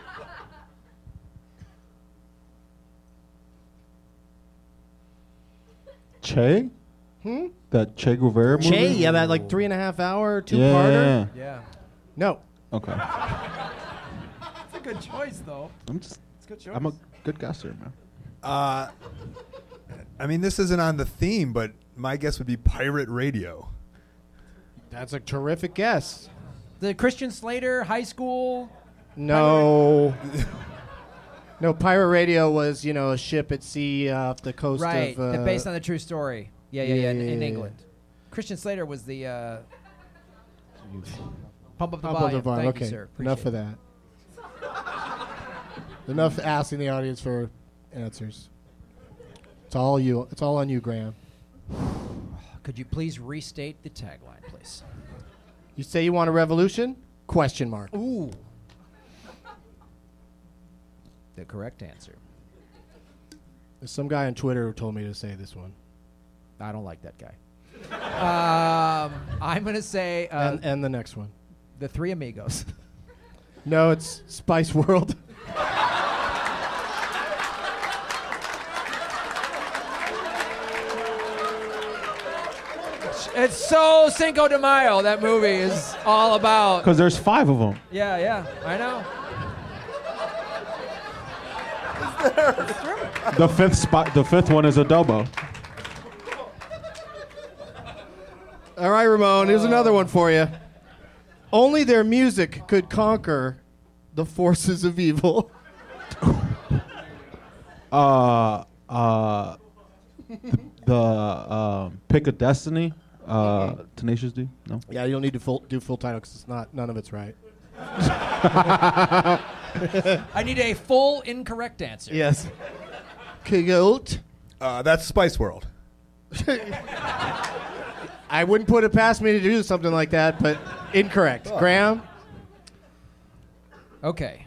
Che? That Che Guevara movie? Che, yeah, that like 3.5 hour, two-parter. Yeah. No. Okay. It's a good choice, though. It's a good choice. I'm a good guesser, man. I mean, this isn't on the theme, but my guess would be pirate radio. That's a terrific guess. The Christian Slater High School. No. No, pirate radio was, a ship at sea off the coast Right. of... Based on the true story. Yeah, in England. Christian Slater was the Pump Up the Volume. Thank Okay, you, sir. enough of that. Enough asking the audience for answers. It's all you. It's all on you, Graham. Could you please restate the tagline, please? You say you want a revolution? Question mark. Ooh. The correct answer. There's some guy on Twitter who told me to say this one. I don't like that guy. I'm going to say... and the next one. The Three Amigos. No, it's Spice World. It's so Cinco de Mayo, that movie is all about. Because there's 5 of them. Yeah, I know. The fifth one is adobo. All right, Ramon, here's another one for you. Only their music could conquer the forces of evil. Pick a Destiny. Tenacious D. No. Yeah, you don't need to do full title because none of it's right. I need a full incorrect answer. Yes. Coyote. That's Spice World. I wouldn't put it past me to do something like that, but incorrect. Oh. Graham? Okay.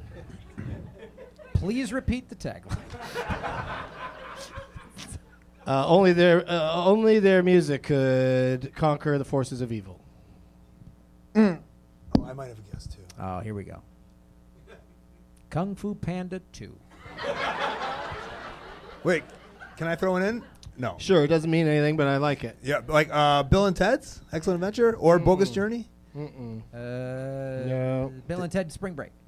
Please repeat the tagline. Only their music could conquer the forces of evil. Oh, I might have a guess, too. Oh, here we go. Kung Fu Panda 2. Wait, can I throw it in? No. Sure, it doesn't mean anything, but I like it. Yeah, like Bill and Ted's Excellent Adventure or Bogus Journey? No. Bill and Ted Spring Break.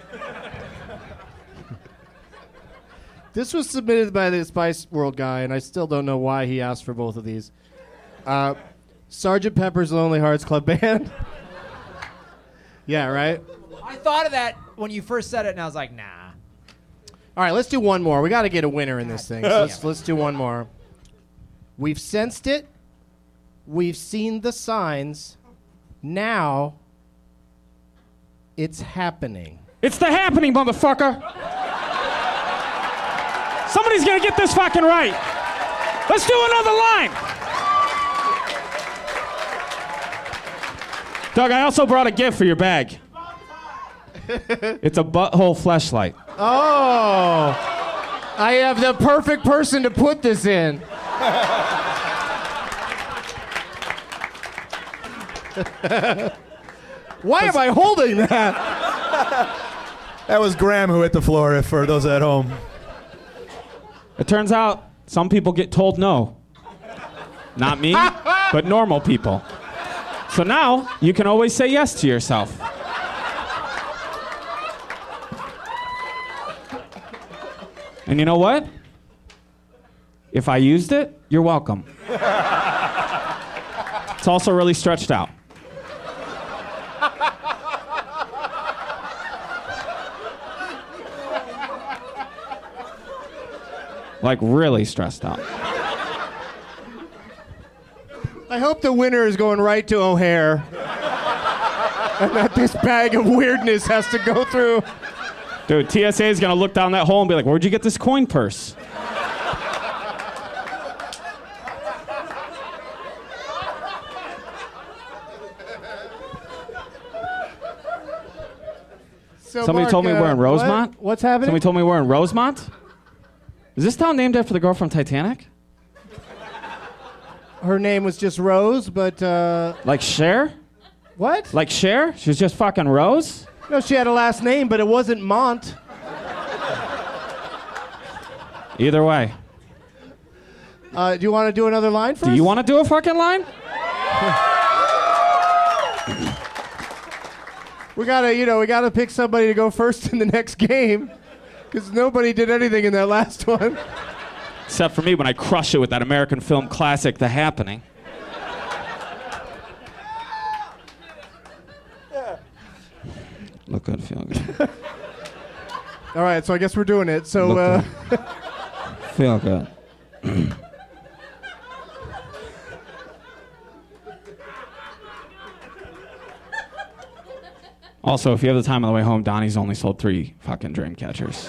This was submitted by the Spice World guy, and I still don't know why he asked for both of these. Sgt. Pepper's Lonely Hearts Club Band. Yeah, right? I thought of that when you first said it, and I was like, nah. All right, let's do one more. We got to get a winner in this thing. So let's do one more. We've sensed it. We've seen the signs. Now it's happening. It's the happening, motherfucker. Somebody's gonna get this fucking right. Let's do another line. Doug, I also brought a gift for your bag. It's a butthole fleshlight. Oh, I have the perfect person to put this in. Why am I holding that? That was Graham who hit the floor, for those at home. It turns out some people get told no. Not me, but normal people. So now you can always say yes to yourself. And you know what? If I used it, you're welcome. It's also really stretched out. Like really stressed out. I hope the winner is going right to O'Hare. And that this bag of weirdness has to go through. Dude, TSA is going to look down that hole and be like, where'd you get this coin purse? So Somebody Mark, told me we're in Rosemont. What's happening? Somebody told me we're in Rosemont. Is this town named after the girl from Titanic? Her name was just Rose, but Like Cher? what? Like Cher? She's just fucking Rose? No, she had a last name, but it wasn't Mont. Either way. Do you want to do another line for us? Do you want to do a fucking line? We gotta pick somebody to go first in the next game, because nobody did anything in that last one. Except for me when I crush it with that American film classic, The Happening. Look good, feel good. All right, so I guess we're doing it. So, Feel good. Also, if you have the time on the way home, Donnie's only sold 3 fucking dream catchers.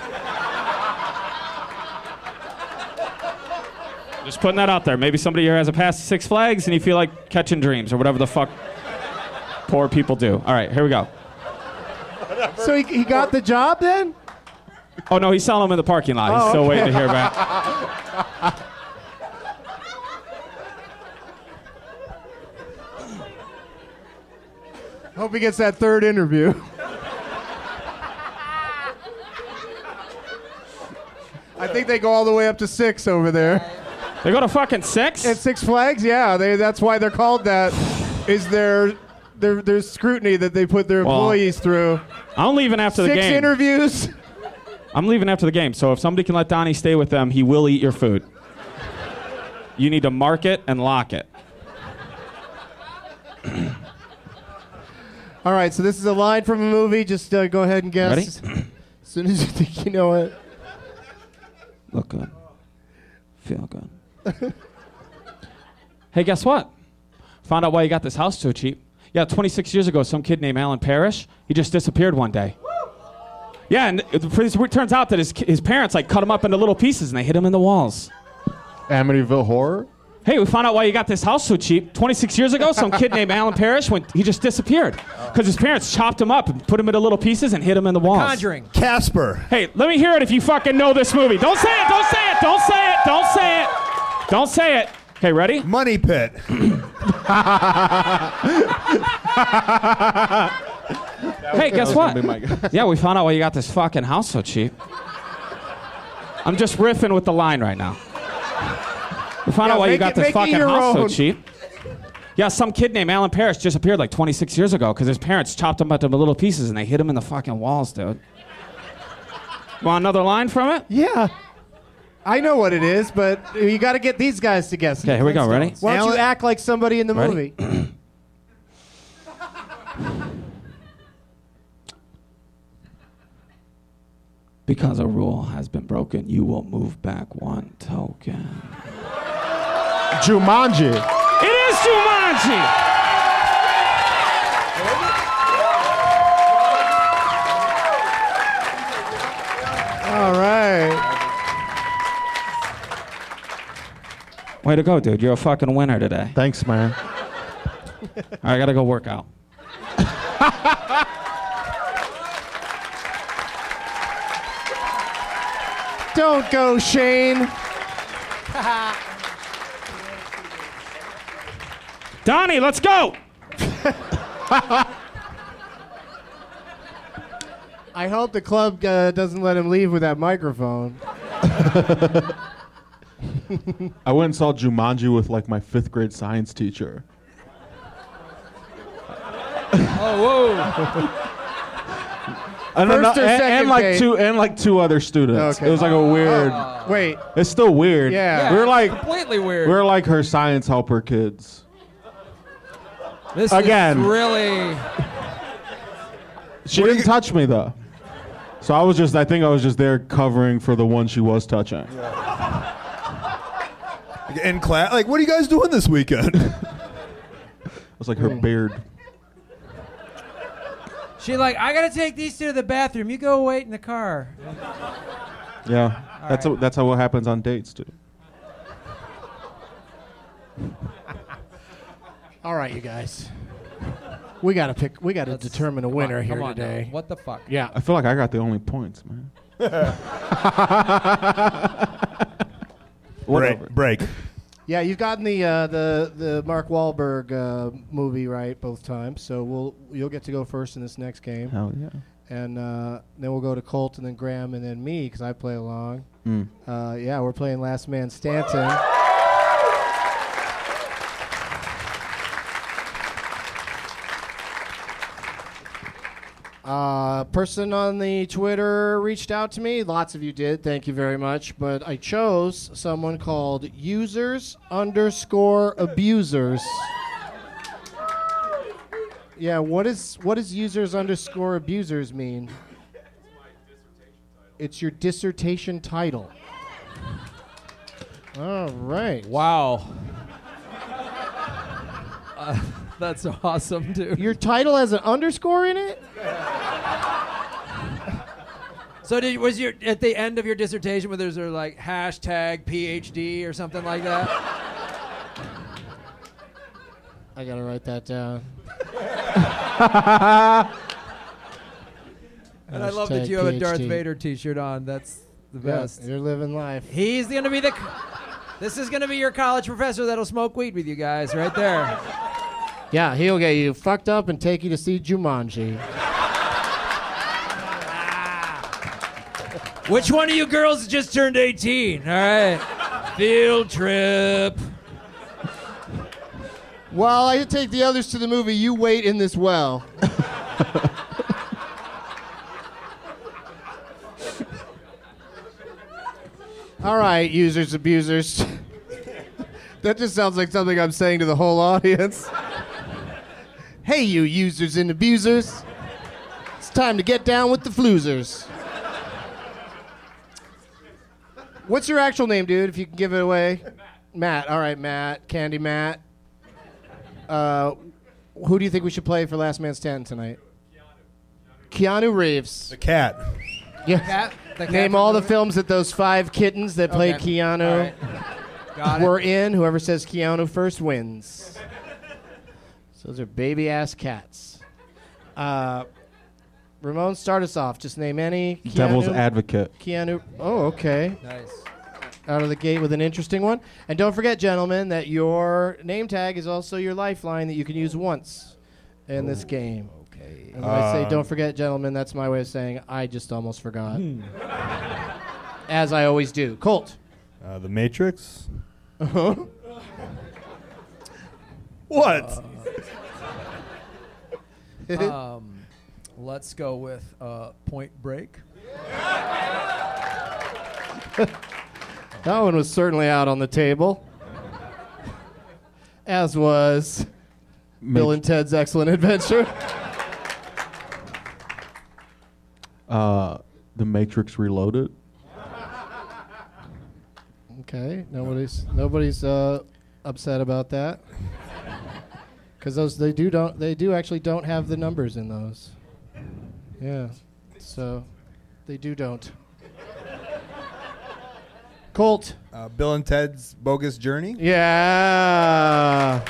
Just putting that out there. Maybe somebody here has a pass to Six Flags and you feel like catching dreams or whatever the fuck poor people do. All right, here we go. so he got the job then? Oh, no, he's selling them in the parking lot. He's still waiting to hear back. Hope he gets that third interview. I think they go all the way up to 6 over there. They go to fucking 6? At Six Flags, yeah. That's why they're called that. Is their scrutiny that they put their employees through. I'm leaving after the game. 6 interviews. I'm leaving after the game, so if somebody can let Donnie stay with them, he will eat your food. You need to mark it and lock it. All right, so this is a line from a movie. Just go ahead and guess. Ready? As soon as you think you know it. Look good. Feel good. Hey, guess what? Found out why you got this house so cheap. Yeah, 26 years ago, some kid named Alan Parrish, he just disappeared one day. Yeah, and it turns out that his parents cut him up into little pieces and they hid him in the walls. Amityville Horror? Hey, we found out why you got this house so cheap. 26 years ago, some kid named Alan Parrish, he just disappeared. Because his parents chopped him up and put him into little pieces and hid him in the walls. Conjuring. Casper. Hey, let me hear it if you fucking know this movie. Don't say it, don't say it, don't say it, don't say it. Don't say it. Okay, ready? Money Pit. Hey, guess what? Yeah, we found out why you got this fucking house so cheap. I'm just riffing with the line right now. We found out why you got this fucking house so cheap. Yeah, some kid named Alan Parrish disappeared 26 years ago because his parents chopped him up into little pieces and they hid him in the fucking walls, dude. Want another line from it? Yeah. I know what it is, but you got to get these guys to guess. Okay, here we go. Ready? Why don't you act like somebody in the movie? Because a rule has been broken, you will move back 1 token. Jumanji. It is Jumanji! All right. Way to go, dude. You're a fucking winner today. Thanks, man. All right, I gotta go work out. Don't go, Shane. Donnie, let's go! I hope the club doesn't let him leave with that microphone. I went and saw Jumanji with my 5th grade science teacher. Oh, whoa. First or second grade? two other students. Okay. It was a weird. Wait. It's still weird. Yeah. We were completely weird. We were her science helper kids. This Again. is really. She didn't touch me though, so I think I was just there covering for the one she was touching. Yeah. In class, like, what are you guys doing this weekend? It's like her beard. She like, I gotta take these two to the bathroom. You go wait in the car. Yeah, that's how what happens on dates too. All right, you guys. We gotta determine a winner here come on today. now. What the fuck? Yeah. I feel like I got the only points, man. Break. Yeah, you've gotten the Mark Wahlberg movie right both times, so you'll get to go first in this next game. Hell yeah. And then we'll go to Colt and then Graham and then me because I play along. Yeah, we're playing Last Man Stanton. Person on the Twitter reached out to me. Lots of you did. Thank you very much. But I chose someone called users_abusers. Yeah, what does users_abusers mean? It's your dissertation title. All right. Wow. That's awesome, dude. Your title has an underscore in it? So was your at the end of your dissertation, where there's like hashtag PhD or something like that? I gotta write that down. And I love that you have a Darth PhD. Vader T-shirt on. That's the best. You're living life. He's gonna be This is gonna be your college professor that'll smoke weed with you guys, right there. Yeah, he'll get you fucked up and take you to see Jumanji. Which one of you girls just turned 18? All right. Field trip. While I take the others to the movie, you wait in this well. All right, users, abusers. That just sounds like something I'm saying to the whole audience. Hey, you users and abusers. It's time to get down with the floozers. What's your actual name, dude, if you can give it away? Matt. All right, Matt. Candy Matt. Who do you think we should play for Last Man Standing tonight? Keanu Reeves. The cat. Yeah. The cat Name from all the the films that those 5 kittens that played Okay. Keanu All right. Got it. were in. Whoever says Keanu first wins. So those are baby-ass cats. Ramon, start us off. Just name any. Devil's Keanu- Advocate. Keanu. Oh, okay. Nice. Out of the gate with an interesting one. And don't forget, gentlemen, that your name tag is also your lifeline that you can use once in this game. Okay. And when I say don't forget, gentlemen, that's my way of saying I just almost forgot. As I always do. Colt. The Matrix. Uh-huh. What? Let's go with Point Break. That one was certainly out on the table. As was Bill and Ted's Excellent Adventure. The Matrix Reloaded. Okay, nobody's upset about that. Because those they do actually don't have the numbers in those. Yeah, so they don't. Colt. Bill and Ted's Bogus Journey. Yeah.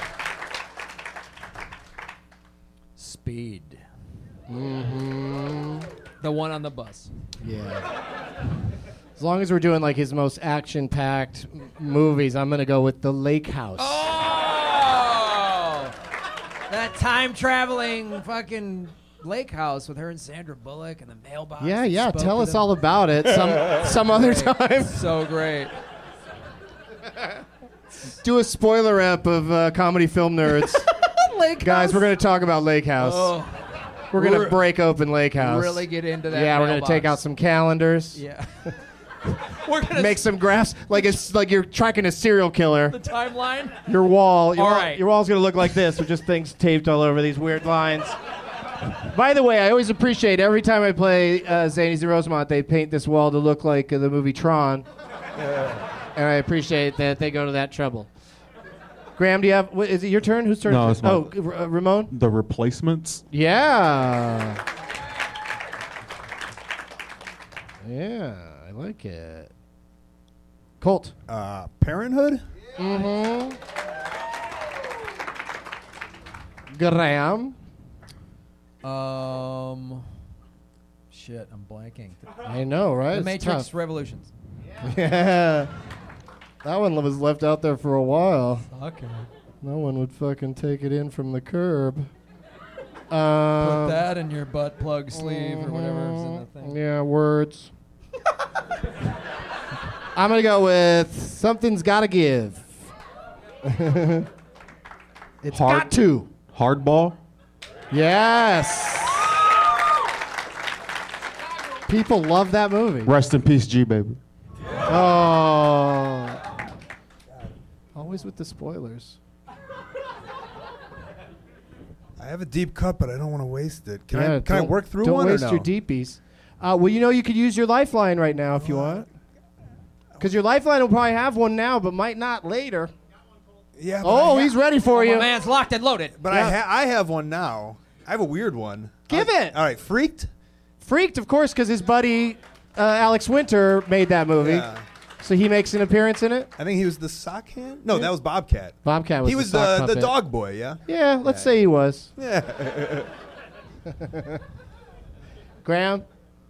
Speed. Mm-hmm. The one on the bus. Yeah. As long as we're doing like his most action-packed movies, I'm gonna go with The Lake House. Oh! That time-traveling fucking lake house with her and Sandra Bullock and the mailbox. Yeah, that yeah. spoke Tell to us them. all about it some other time. So great. Do a spoiler rep of Comedy Film Nerds. Lake Guys, House. we're going to talk about Lake House. Oh. We're going to break open Lake House. Really get into that. Yeah, we're going to mailbox. take out some calendars. Yeah. We're gonna Make some graphs like it's like you're tracking a serial killer. the timeline. Your wall's right. going to look like this with just things taped all over these weird lines. By the way, I always appreciate every time I play Zanies and Rosemont, they paint this wall to look like the movie Tron. And I appreciate that they go to that trouble. Graham, do you have? Is it your turn? Whose turn? No, is it's it? mine. Oh, Ramon. The Replacements. Yeah. Yeah, I like it. Colt. Parenthood. Mm-hmm. Graham. Shit, I'm blanking. I know, right? The It's Matrix tough. Revolutions. Yeah. That one was left out there for a while. Okay. No one would fucking take it in from the curb. Put that in your butt plug sleeve or whatever's in the thing. Yeah, words. I'm going to go with Something's Gotta Give. It's got to. Hardball. Yes. People love that movie. Rest in peace, G baby. Oh. Always with the spoilers. I have a deep cut, but I don't want to waste it. Can I work through don't one? Don't waste or no? your deepies. Well, you could use your lifeline right now if you want. Because your lifeline will probably have one now, but might not later. Yeah. Oh, he's ready for you. My man's locked and loaded. But I have one now. I have a weird one. Give it. All right, Freaked. Freaked, of course, because his buddy Alex Winter made that movie. Yeah. So he makes an appearance in it? I think he was the sock hand. No, that was Bobcat. Bobcat was He was the sock the puppet. dog boy, yeah? Yeah, let's say he was. Yeah. Graham?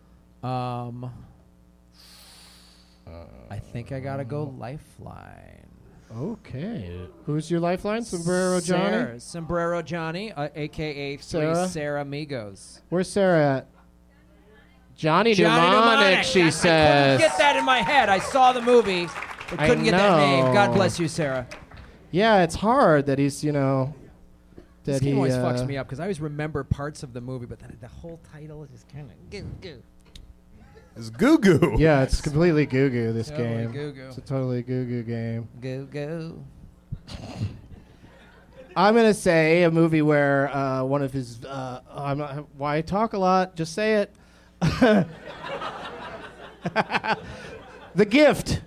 I think I gotta go Lifeline. Okay. Who's your lifeline? Sombrero Johnny? Sarah, Sombrero Johnny, a.k.a. Sarah? Sarah Migos. Where's Sarah at? Johnny Johnny Mnemonic, she I says. couldn't get that in my head. I saw the movie, but I couldn't get that name. know. God bless you, Sarah. Yeah, it's hard that he's, that This he game always fucks me up because I always remember parts of the movie, but then the whole title is just kind of goo. It's goo-goo. Yeah, it's completely goo-goo, this Totally game. goo-goo. It's a totally goo-goo game. Goo. I'm going to say a movie where one of his... I'm not, why I talk a lot? Just say it. The Gift.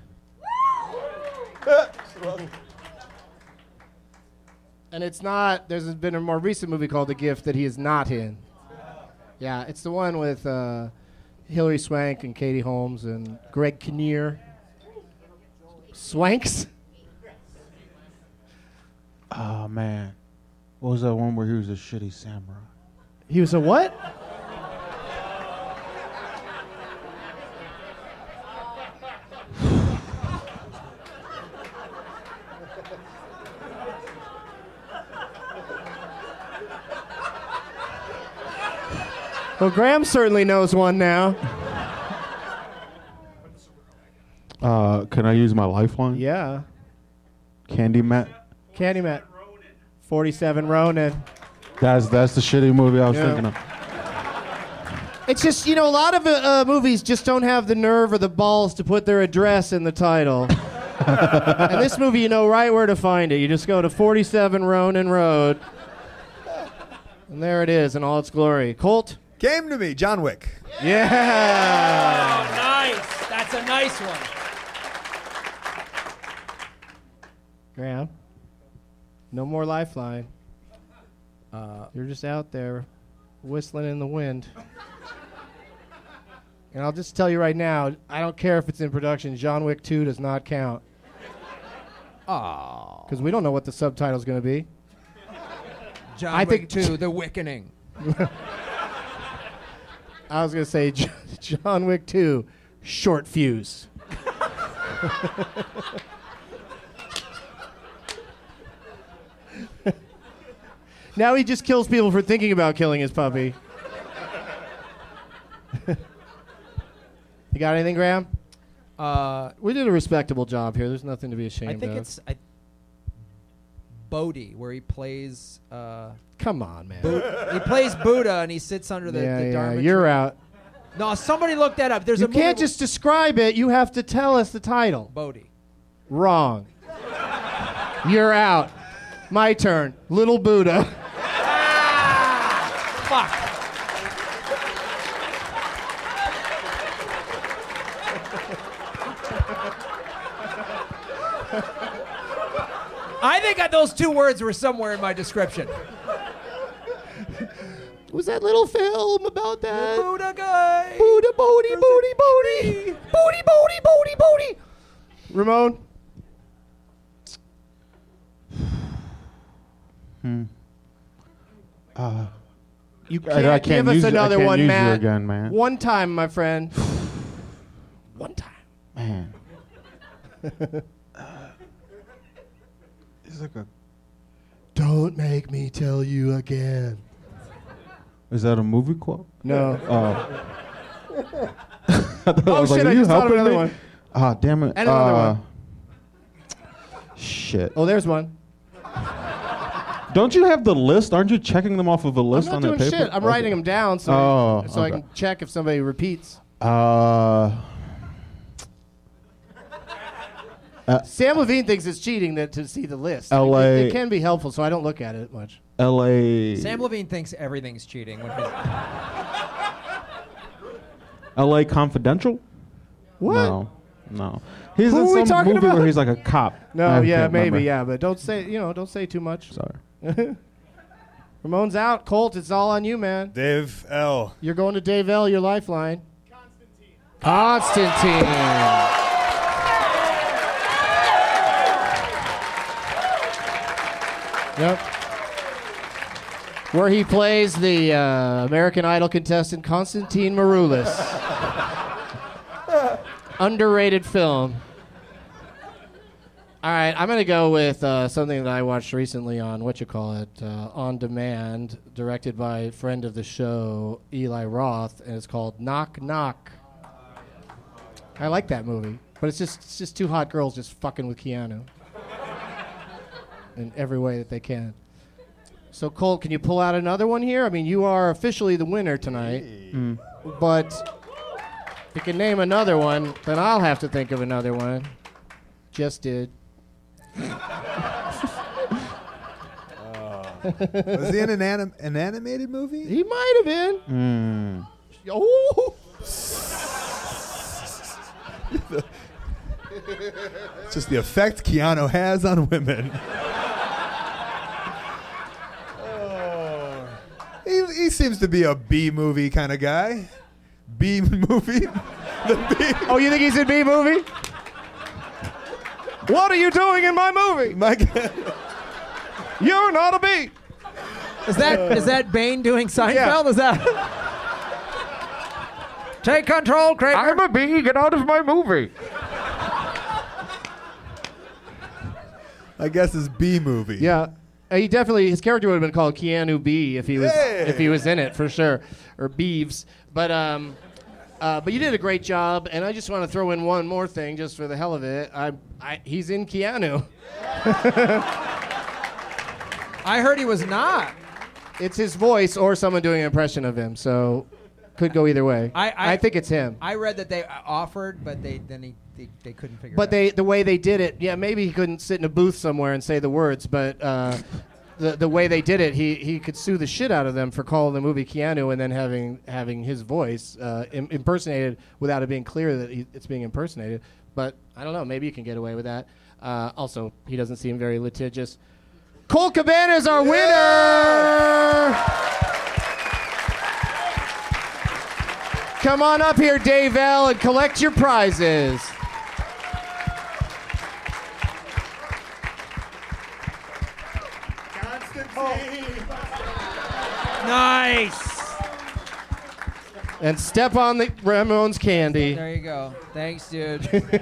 And it's not... There's been a more recent movie called The Gift that he is not in. Yeah, it's the one with Hilary Swank and Katie Holmes and Greg Kinnear. Swanks? Oh, man. What was that one where he was a shitty samurai? He was a what? Well, Graham certainly knows one now. Can I use my lifeline? Yeah. Candy Matt. Candy Matt. 47 Ronin. That's the shitty movie I was Yeah. thinking of. It's just, a lot of movies just don't have the nerve or the balls to put their address in the title. And this movie, you know right where to find it. You just go to 47 Ronin Road. And there it is in all its glory. Colt? Came to me, John Wick. Yeah. Oh, nice. That's a nice one. Graham? No more lifeline. You're just out there whistling in the wind. And I'll just tell you right now, I don't care if it's in production. John Wick 2 does not count. Oh. Because we don't know what the subtitle's going to be. John I Wick think 2, The Wickening. I was going to say John Wick 2, Short Fuse. Now he just kills people for thinking about killing his puppy. You got anything, Graham? We did a respectable job here. There's nothing to be ashamed I think of. it's Bodhi, where he plays... Come on, man. He plays Buddha, and he sits under the Dharma you're tree. out. No, somebody look that up. There's You a movie can't just describe it. You have to tell us the title. Bodhi. Wrong. You're out. My turn. Little Buddha. Fuck. I think those 2 words were somewhere in my description. Was that little film about that? Buddha guy. Buddha booty, booty, booty. Booty, booty, booty, booty. Ramon? You can't I can't give us use another I can't one, use Matt. you again, man. One time, my friend. One time. Man. It's like a. Don't make me tell you again. Is that a movie quote? No. Oh shit! I just thought of another one. Ah, damn it. And another one. Shit. Oh, there's one. Don't you have the list? Aren't you checking them off of a list I'm on not the doing paper? shit. I'm writing them down so I okay. can check if somebody repeats. Sam Levine thinks it's cheating to see the list. L.A. It can be helpful, so I don't look at it much. L.A. Sam Levine thinks everything's cheating. L.A. Confidential? What? No. He's Who are we in some talking movie about? where he's like a cop. No, I yeah, can't maybe, remember. yeah, but don't say too much. Sorry. Ramon's out. Colt, it's all on you, man. Dave L. You're going to Dave L, your lifeline. Constantine. Yep. Where he plays the American Idol contestant Constantine Maroulis. Underrated film. All right, I'm going to go with something that I watched recently on, On Demand, directed by a friend of the show, Eli Roth, and it's called Knock Knock. I like that movie, but it's just 2 hot girls just fucking with Keanu in every way that they can. So, Colt, can you pull out another one here? I mean, you are officially the winner tonight, but if you can name another one, then I'll have to think of another one. Just did. Was he in an animated movie? He might have been. Oh. It's just the effect Keanu has on women. He seems to be a B movie kind of guy. B movie? The B. Oh, you think he's in B movie? What are you doing in my movie? My God. You're not a B. Is that Bane doing Seinfeld? Yeah. Is that? Take control, Kramer. I'm a B. Get out of my movie. I guess it's B movie. Yeah. His character would have been called Keanu B if he was in it for sure, or Beeves. But you did a great job, and I just want to throw in one more thing just for the hell of it. He's in Keanu. I heard he was not. It's his voice or someone doing an impression of him, so could go either way. I think it's him. I read that they offered, but they couldn't figure But it out. the way they did it, yeah, maybe he couldn't sit in a booth somewhere and say the words, but the way they did it, he could sue the shit out of them for calling the movie Keanu and then having his voice impersonated without it being clear that it's being impersonated. But I don't know, maybe you can get away with that. Also, he doesn't seem very litigious. Colt Cabana is our winner! Come on up here, Dave L., and collect your prizes. Nice. And step on the Ramones candy. There you go. Thanks, dude.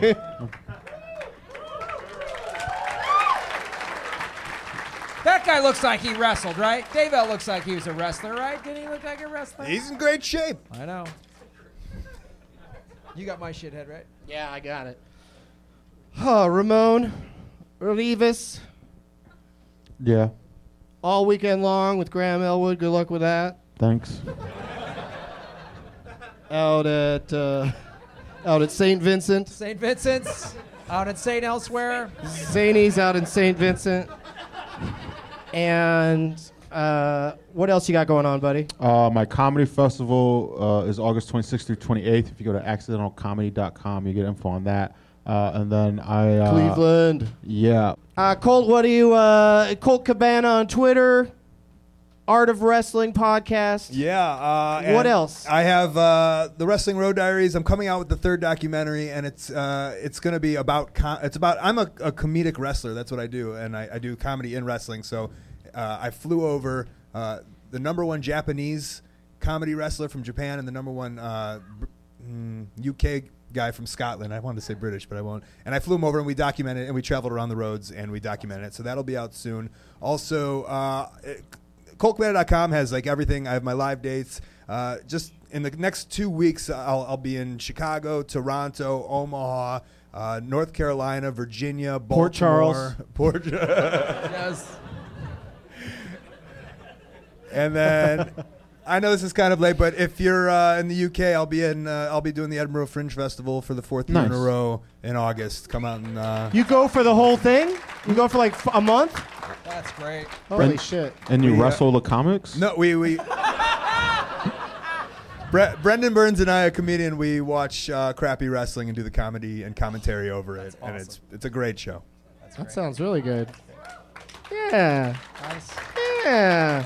That guy looks like he wrestled, right? Dave L looks like he was a wrestler, right? Didn't he look like a wrestler? He's in great shape. I know. You got my shithead, right? Yeah, I got it. Oh, Ramon, Rivas, Yeah. all weekend long with Graham Elwood. Good luck with that. Thanks. Out at St. Vincent. St. Vincent's, out at St. Elsewhere. Zany's out in St. Vincent. And what else you got going on, buddy? My comedy festival is August 26th through 28th. If you go to accidentalcomedy.com, you get info on that. And then I Cleveland. Yeah. Colt, what do you? Colt Cabana on Twitter. Art of Wrestling podcast. Yeah. What else? I have the Wrestling Road Diaries. I'm coming out with the third documentary, and it's going to be about. I'm a comedic wrestler. That's what I do, and I do comedy in wrestling. So I flew over the number one Japanese comedy wrestler from Japan and the number one UK guy from Scotland. I wanted to say British, but I won't. And I flew him over, and we documented it, and we traveled around the roads, and we documented it. So that'll be out soon. Also, ColtCabana.com has like everything. I have my live dates. Just in the next 2 weeks, I'll be in Chicago, Toronto, Omaha, North Carolina, Virginia, Baltimore, Port Charles. Yes. And then I know this is kind of late, but if you're in the UK, I'll be doing the Edinburgh Fringe Festival for the fourth year in a row in August. Come out and you go for the whole thing? You go for like a month? That's great. Holy shit. And you wrestle the comics? No, we Brendan Burns and I, a comedian, we watch crappy wrestling and do the comedy and commentary over it, awesome. and it's a great show. That sounds really good. Yeah. Nice. Yeah.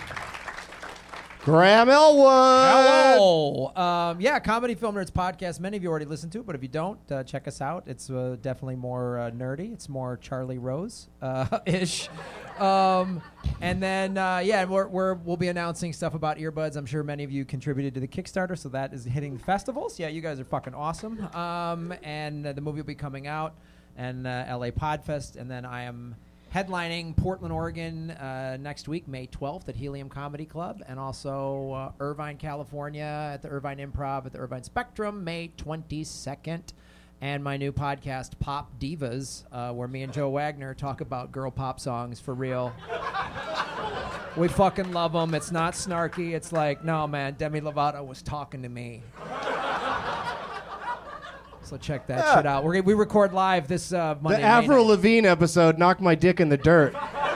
Graham Elwood. Hello. Yeah, Comedy Film Nerds podcast. Many of you already listened to, but if you don't, check us out. It's definitely more nerdy. It's more Charlie Rose ish. And then we'll be announcing stuff about earbuds. I'm sure many of you contributed to the Kickstarter, so that is hitting festivals. Yeah, you guys are fucking awesome. And the movie will be coming out, and LA Podfest, and then I am headlining Portland, Oregon next week, May 12th at Helium Comedy Club, and also Irvine, California at the Irvine Improv at the Irvine Spectrum, May 22nd. And my new podcast, Pop Divas, where me and Joe Wagner talk about girl pop songs for real. We fucking love them. It's not snarky. It's like, no, man, Demi Lovato was talking to me. So check that shit out. We record live this Monday. The Avril Lavigne episode, Knock My Dick in the Dirt.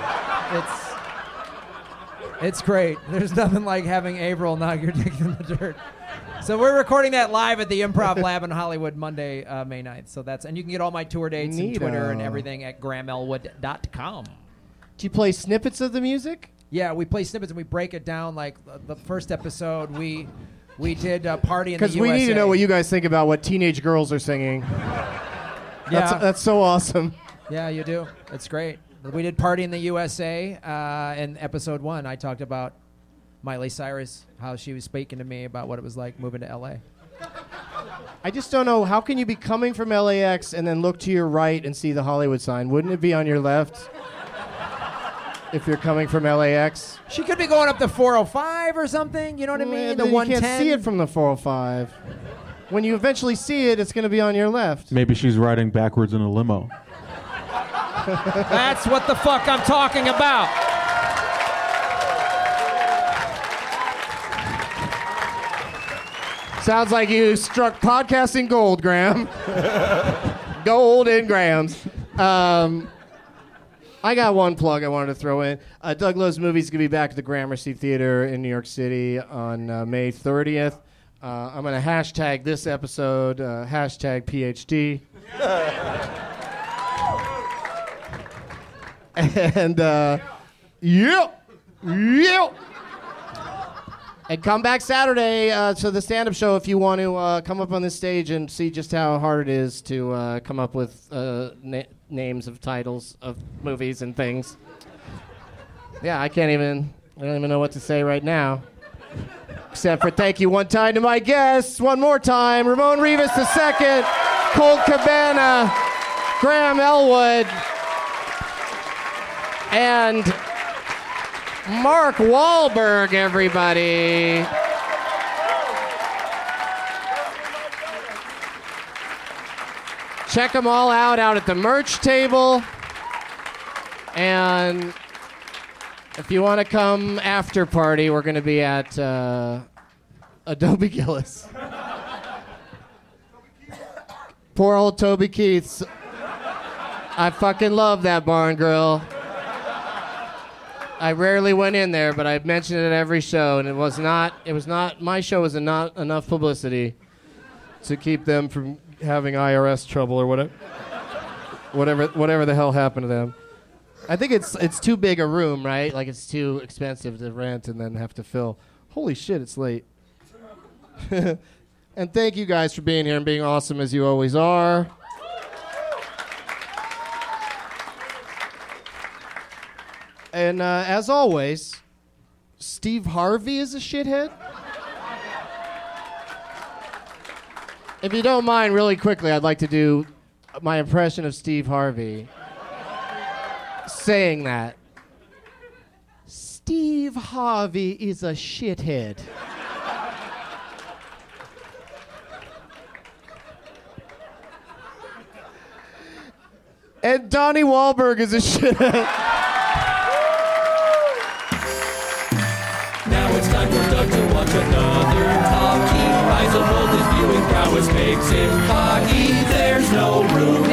It's great. There's nothing like having Avril knock your dick in the dirt. So we're recording that live at the Improv Lab in Hollywood Monday, May 9th. So and you can get all my tour dates and Twitter and everything at grahamelwood.com. Do you play snippets of the music? Yeah, we play snippets and we break it down. Like the first episode, we did Party in the USA. Because we need to know what you guys think about what teenage girls are singing. Yeah. That's so awesome. Yeah, you do. It's great. We did Party in the USA in episode 1. I talked about Miley Cyrus, how she was speaking to me about what it was like moving to L.A. I just don't know. How can you be coming from LAX and then look to your right and see the Hollywood sign? Wouldn't it be on your left if you're coming from LAX? She could be going up the 405 or something. You know what I mean? The 110. You can't see it from the 405. When you eventually see it, it's going to be on your left. Maybe she's riding backwards in a limo. That's what the fuck I'm talking about. Sounds like you struck podcasting gold, Graham. Gold in grams. I got one plug I wanted to throw in. Doug Lowe's Movies is going to be back at the Gramercy Theater in New York City on May 30th. I'm going to hashtag this episode, hashtag PhD. And, And come back Saturday to the stand-up show if you want to come up on this stage and see just how hard it is to come up with names of titles of movies and things. Yeah, I don't even know what to say right now. Except for thank you one time to my guests. One more time, Ramon Rivas II, Colt Cabana, Graham Elwood, and Mark Wahlberg, everybody. Check them all out at the merch table. And if you want to come after party, we're going to be at Adobe Gillis. Poor old Toby Keith's. I fucking love that barn grill. I rarely went in there, but I mentioned it at every show, and my show was not enough publicity to keep them from having IRS trouble or whatever the hell happened to them. I think it's too big a room, right? Like it's too expensive to rent and then have to fill. Holy shit, it's late. And thank you guys for being here and being awesome as you always are. And as always, Steve Harvey is a shithead. If you don't mind, really quickly, I'd like to do my impression of Steve Harvey saying that. Steve Harvey is a shithead. And Donnie Wahlberg is a shithead. Now it's time for Doug to watch another talkie. Rise of bold, his viewing prowess makes him cocky. There's no room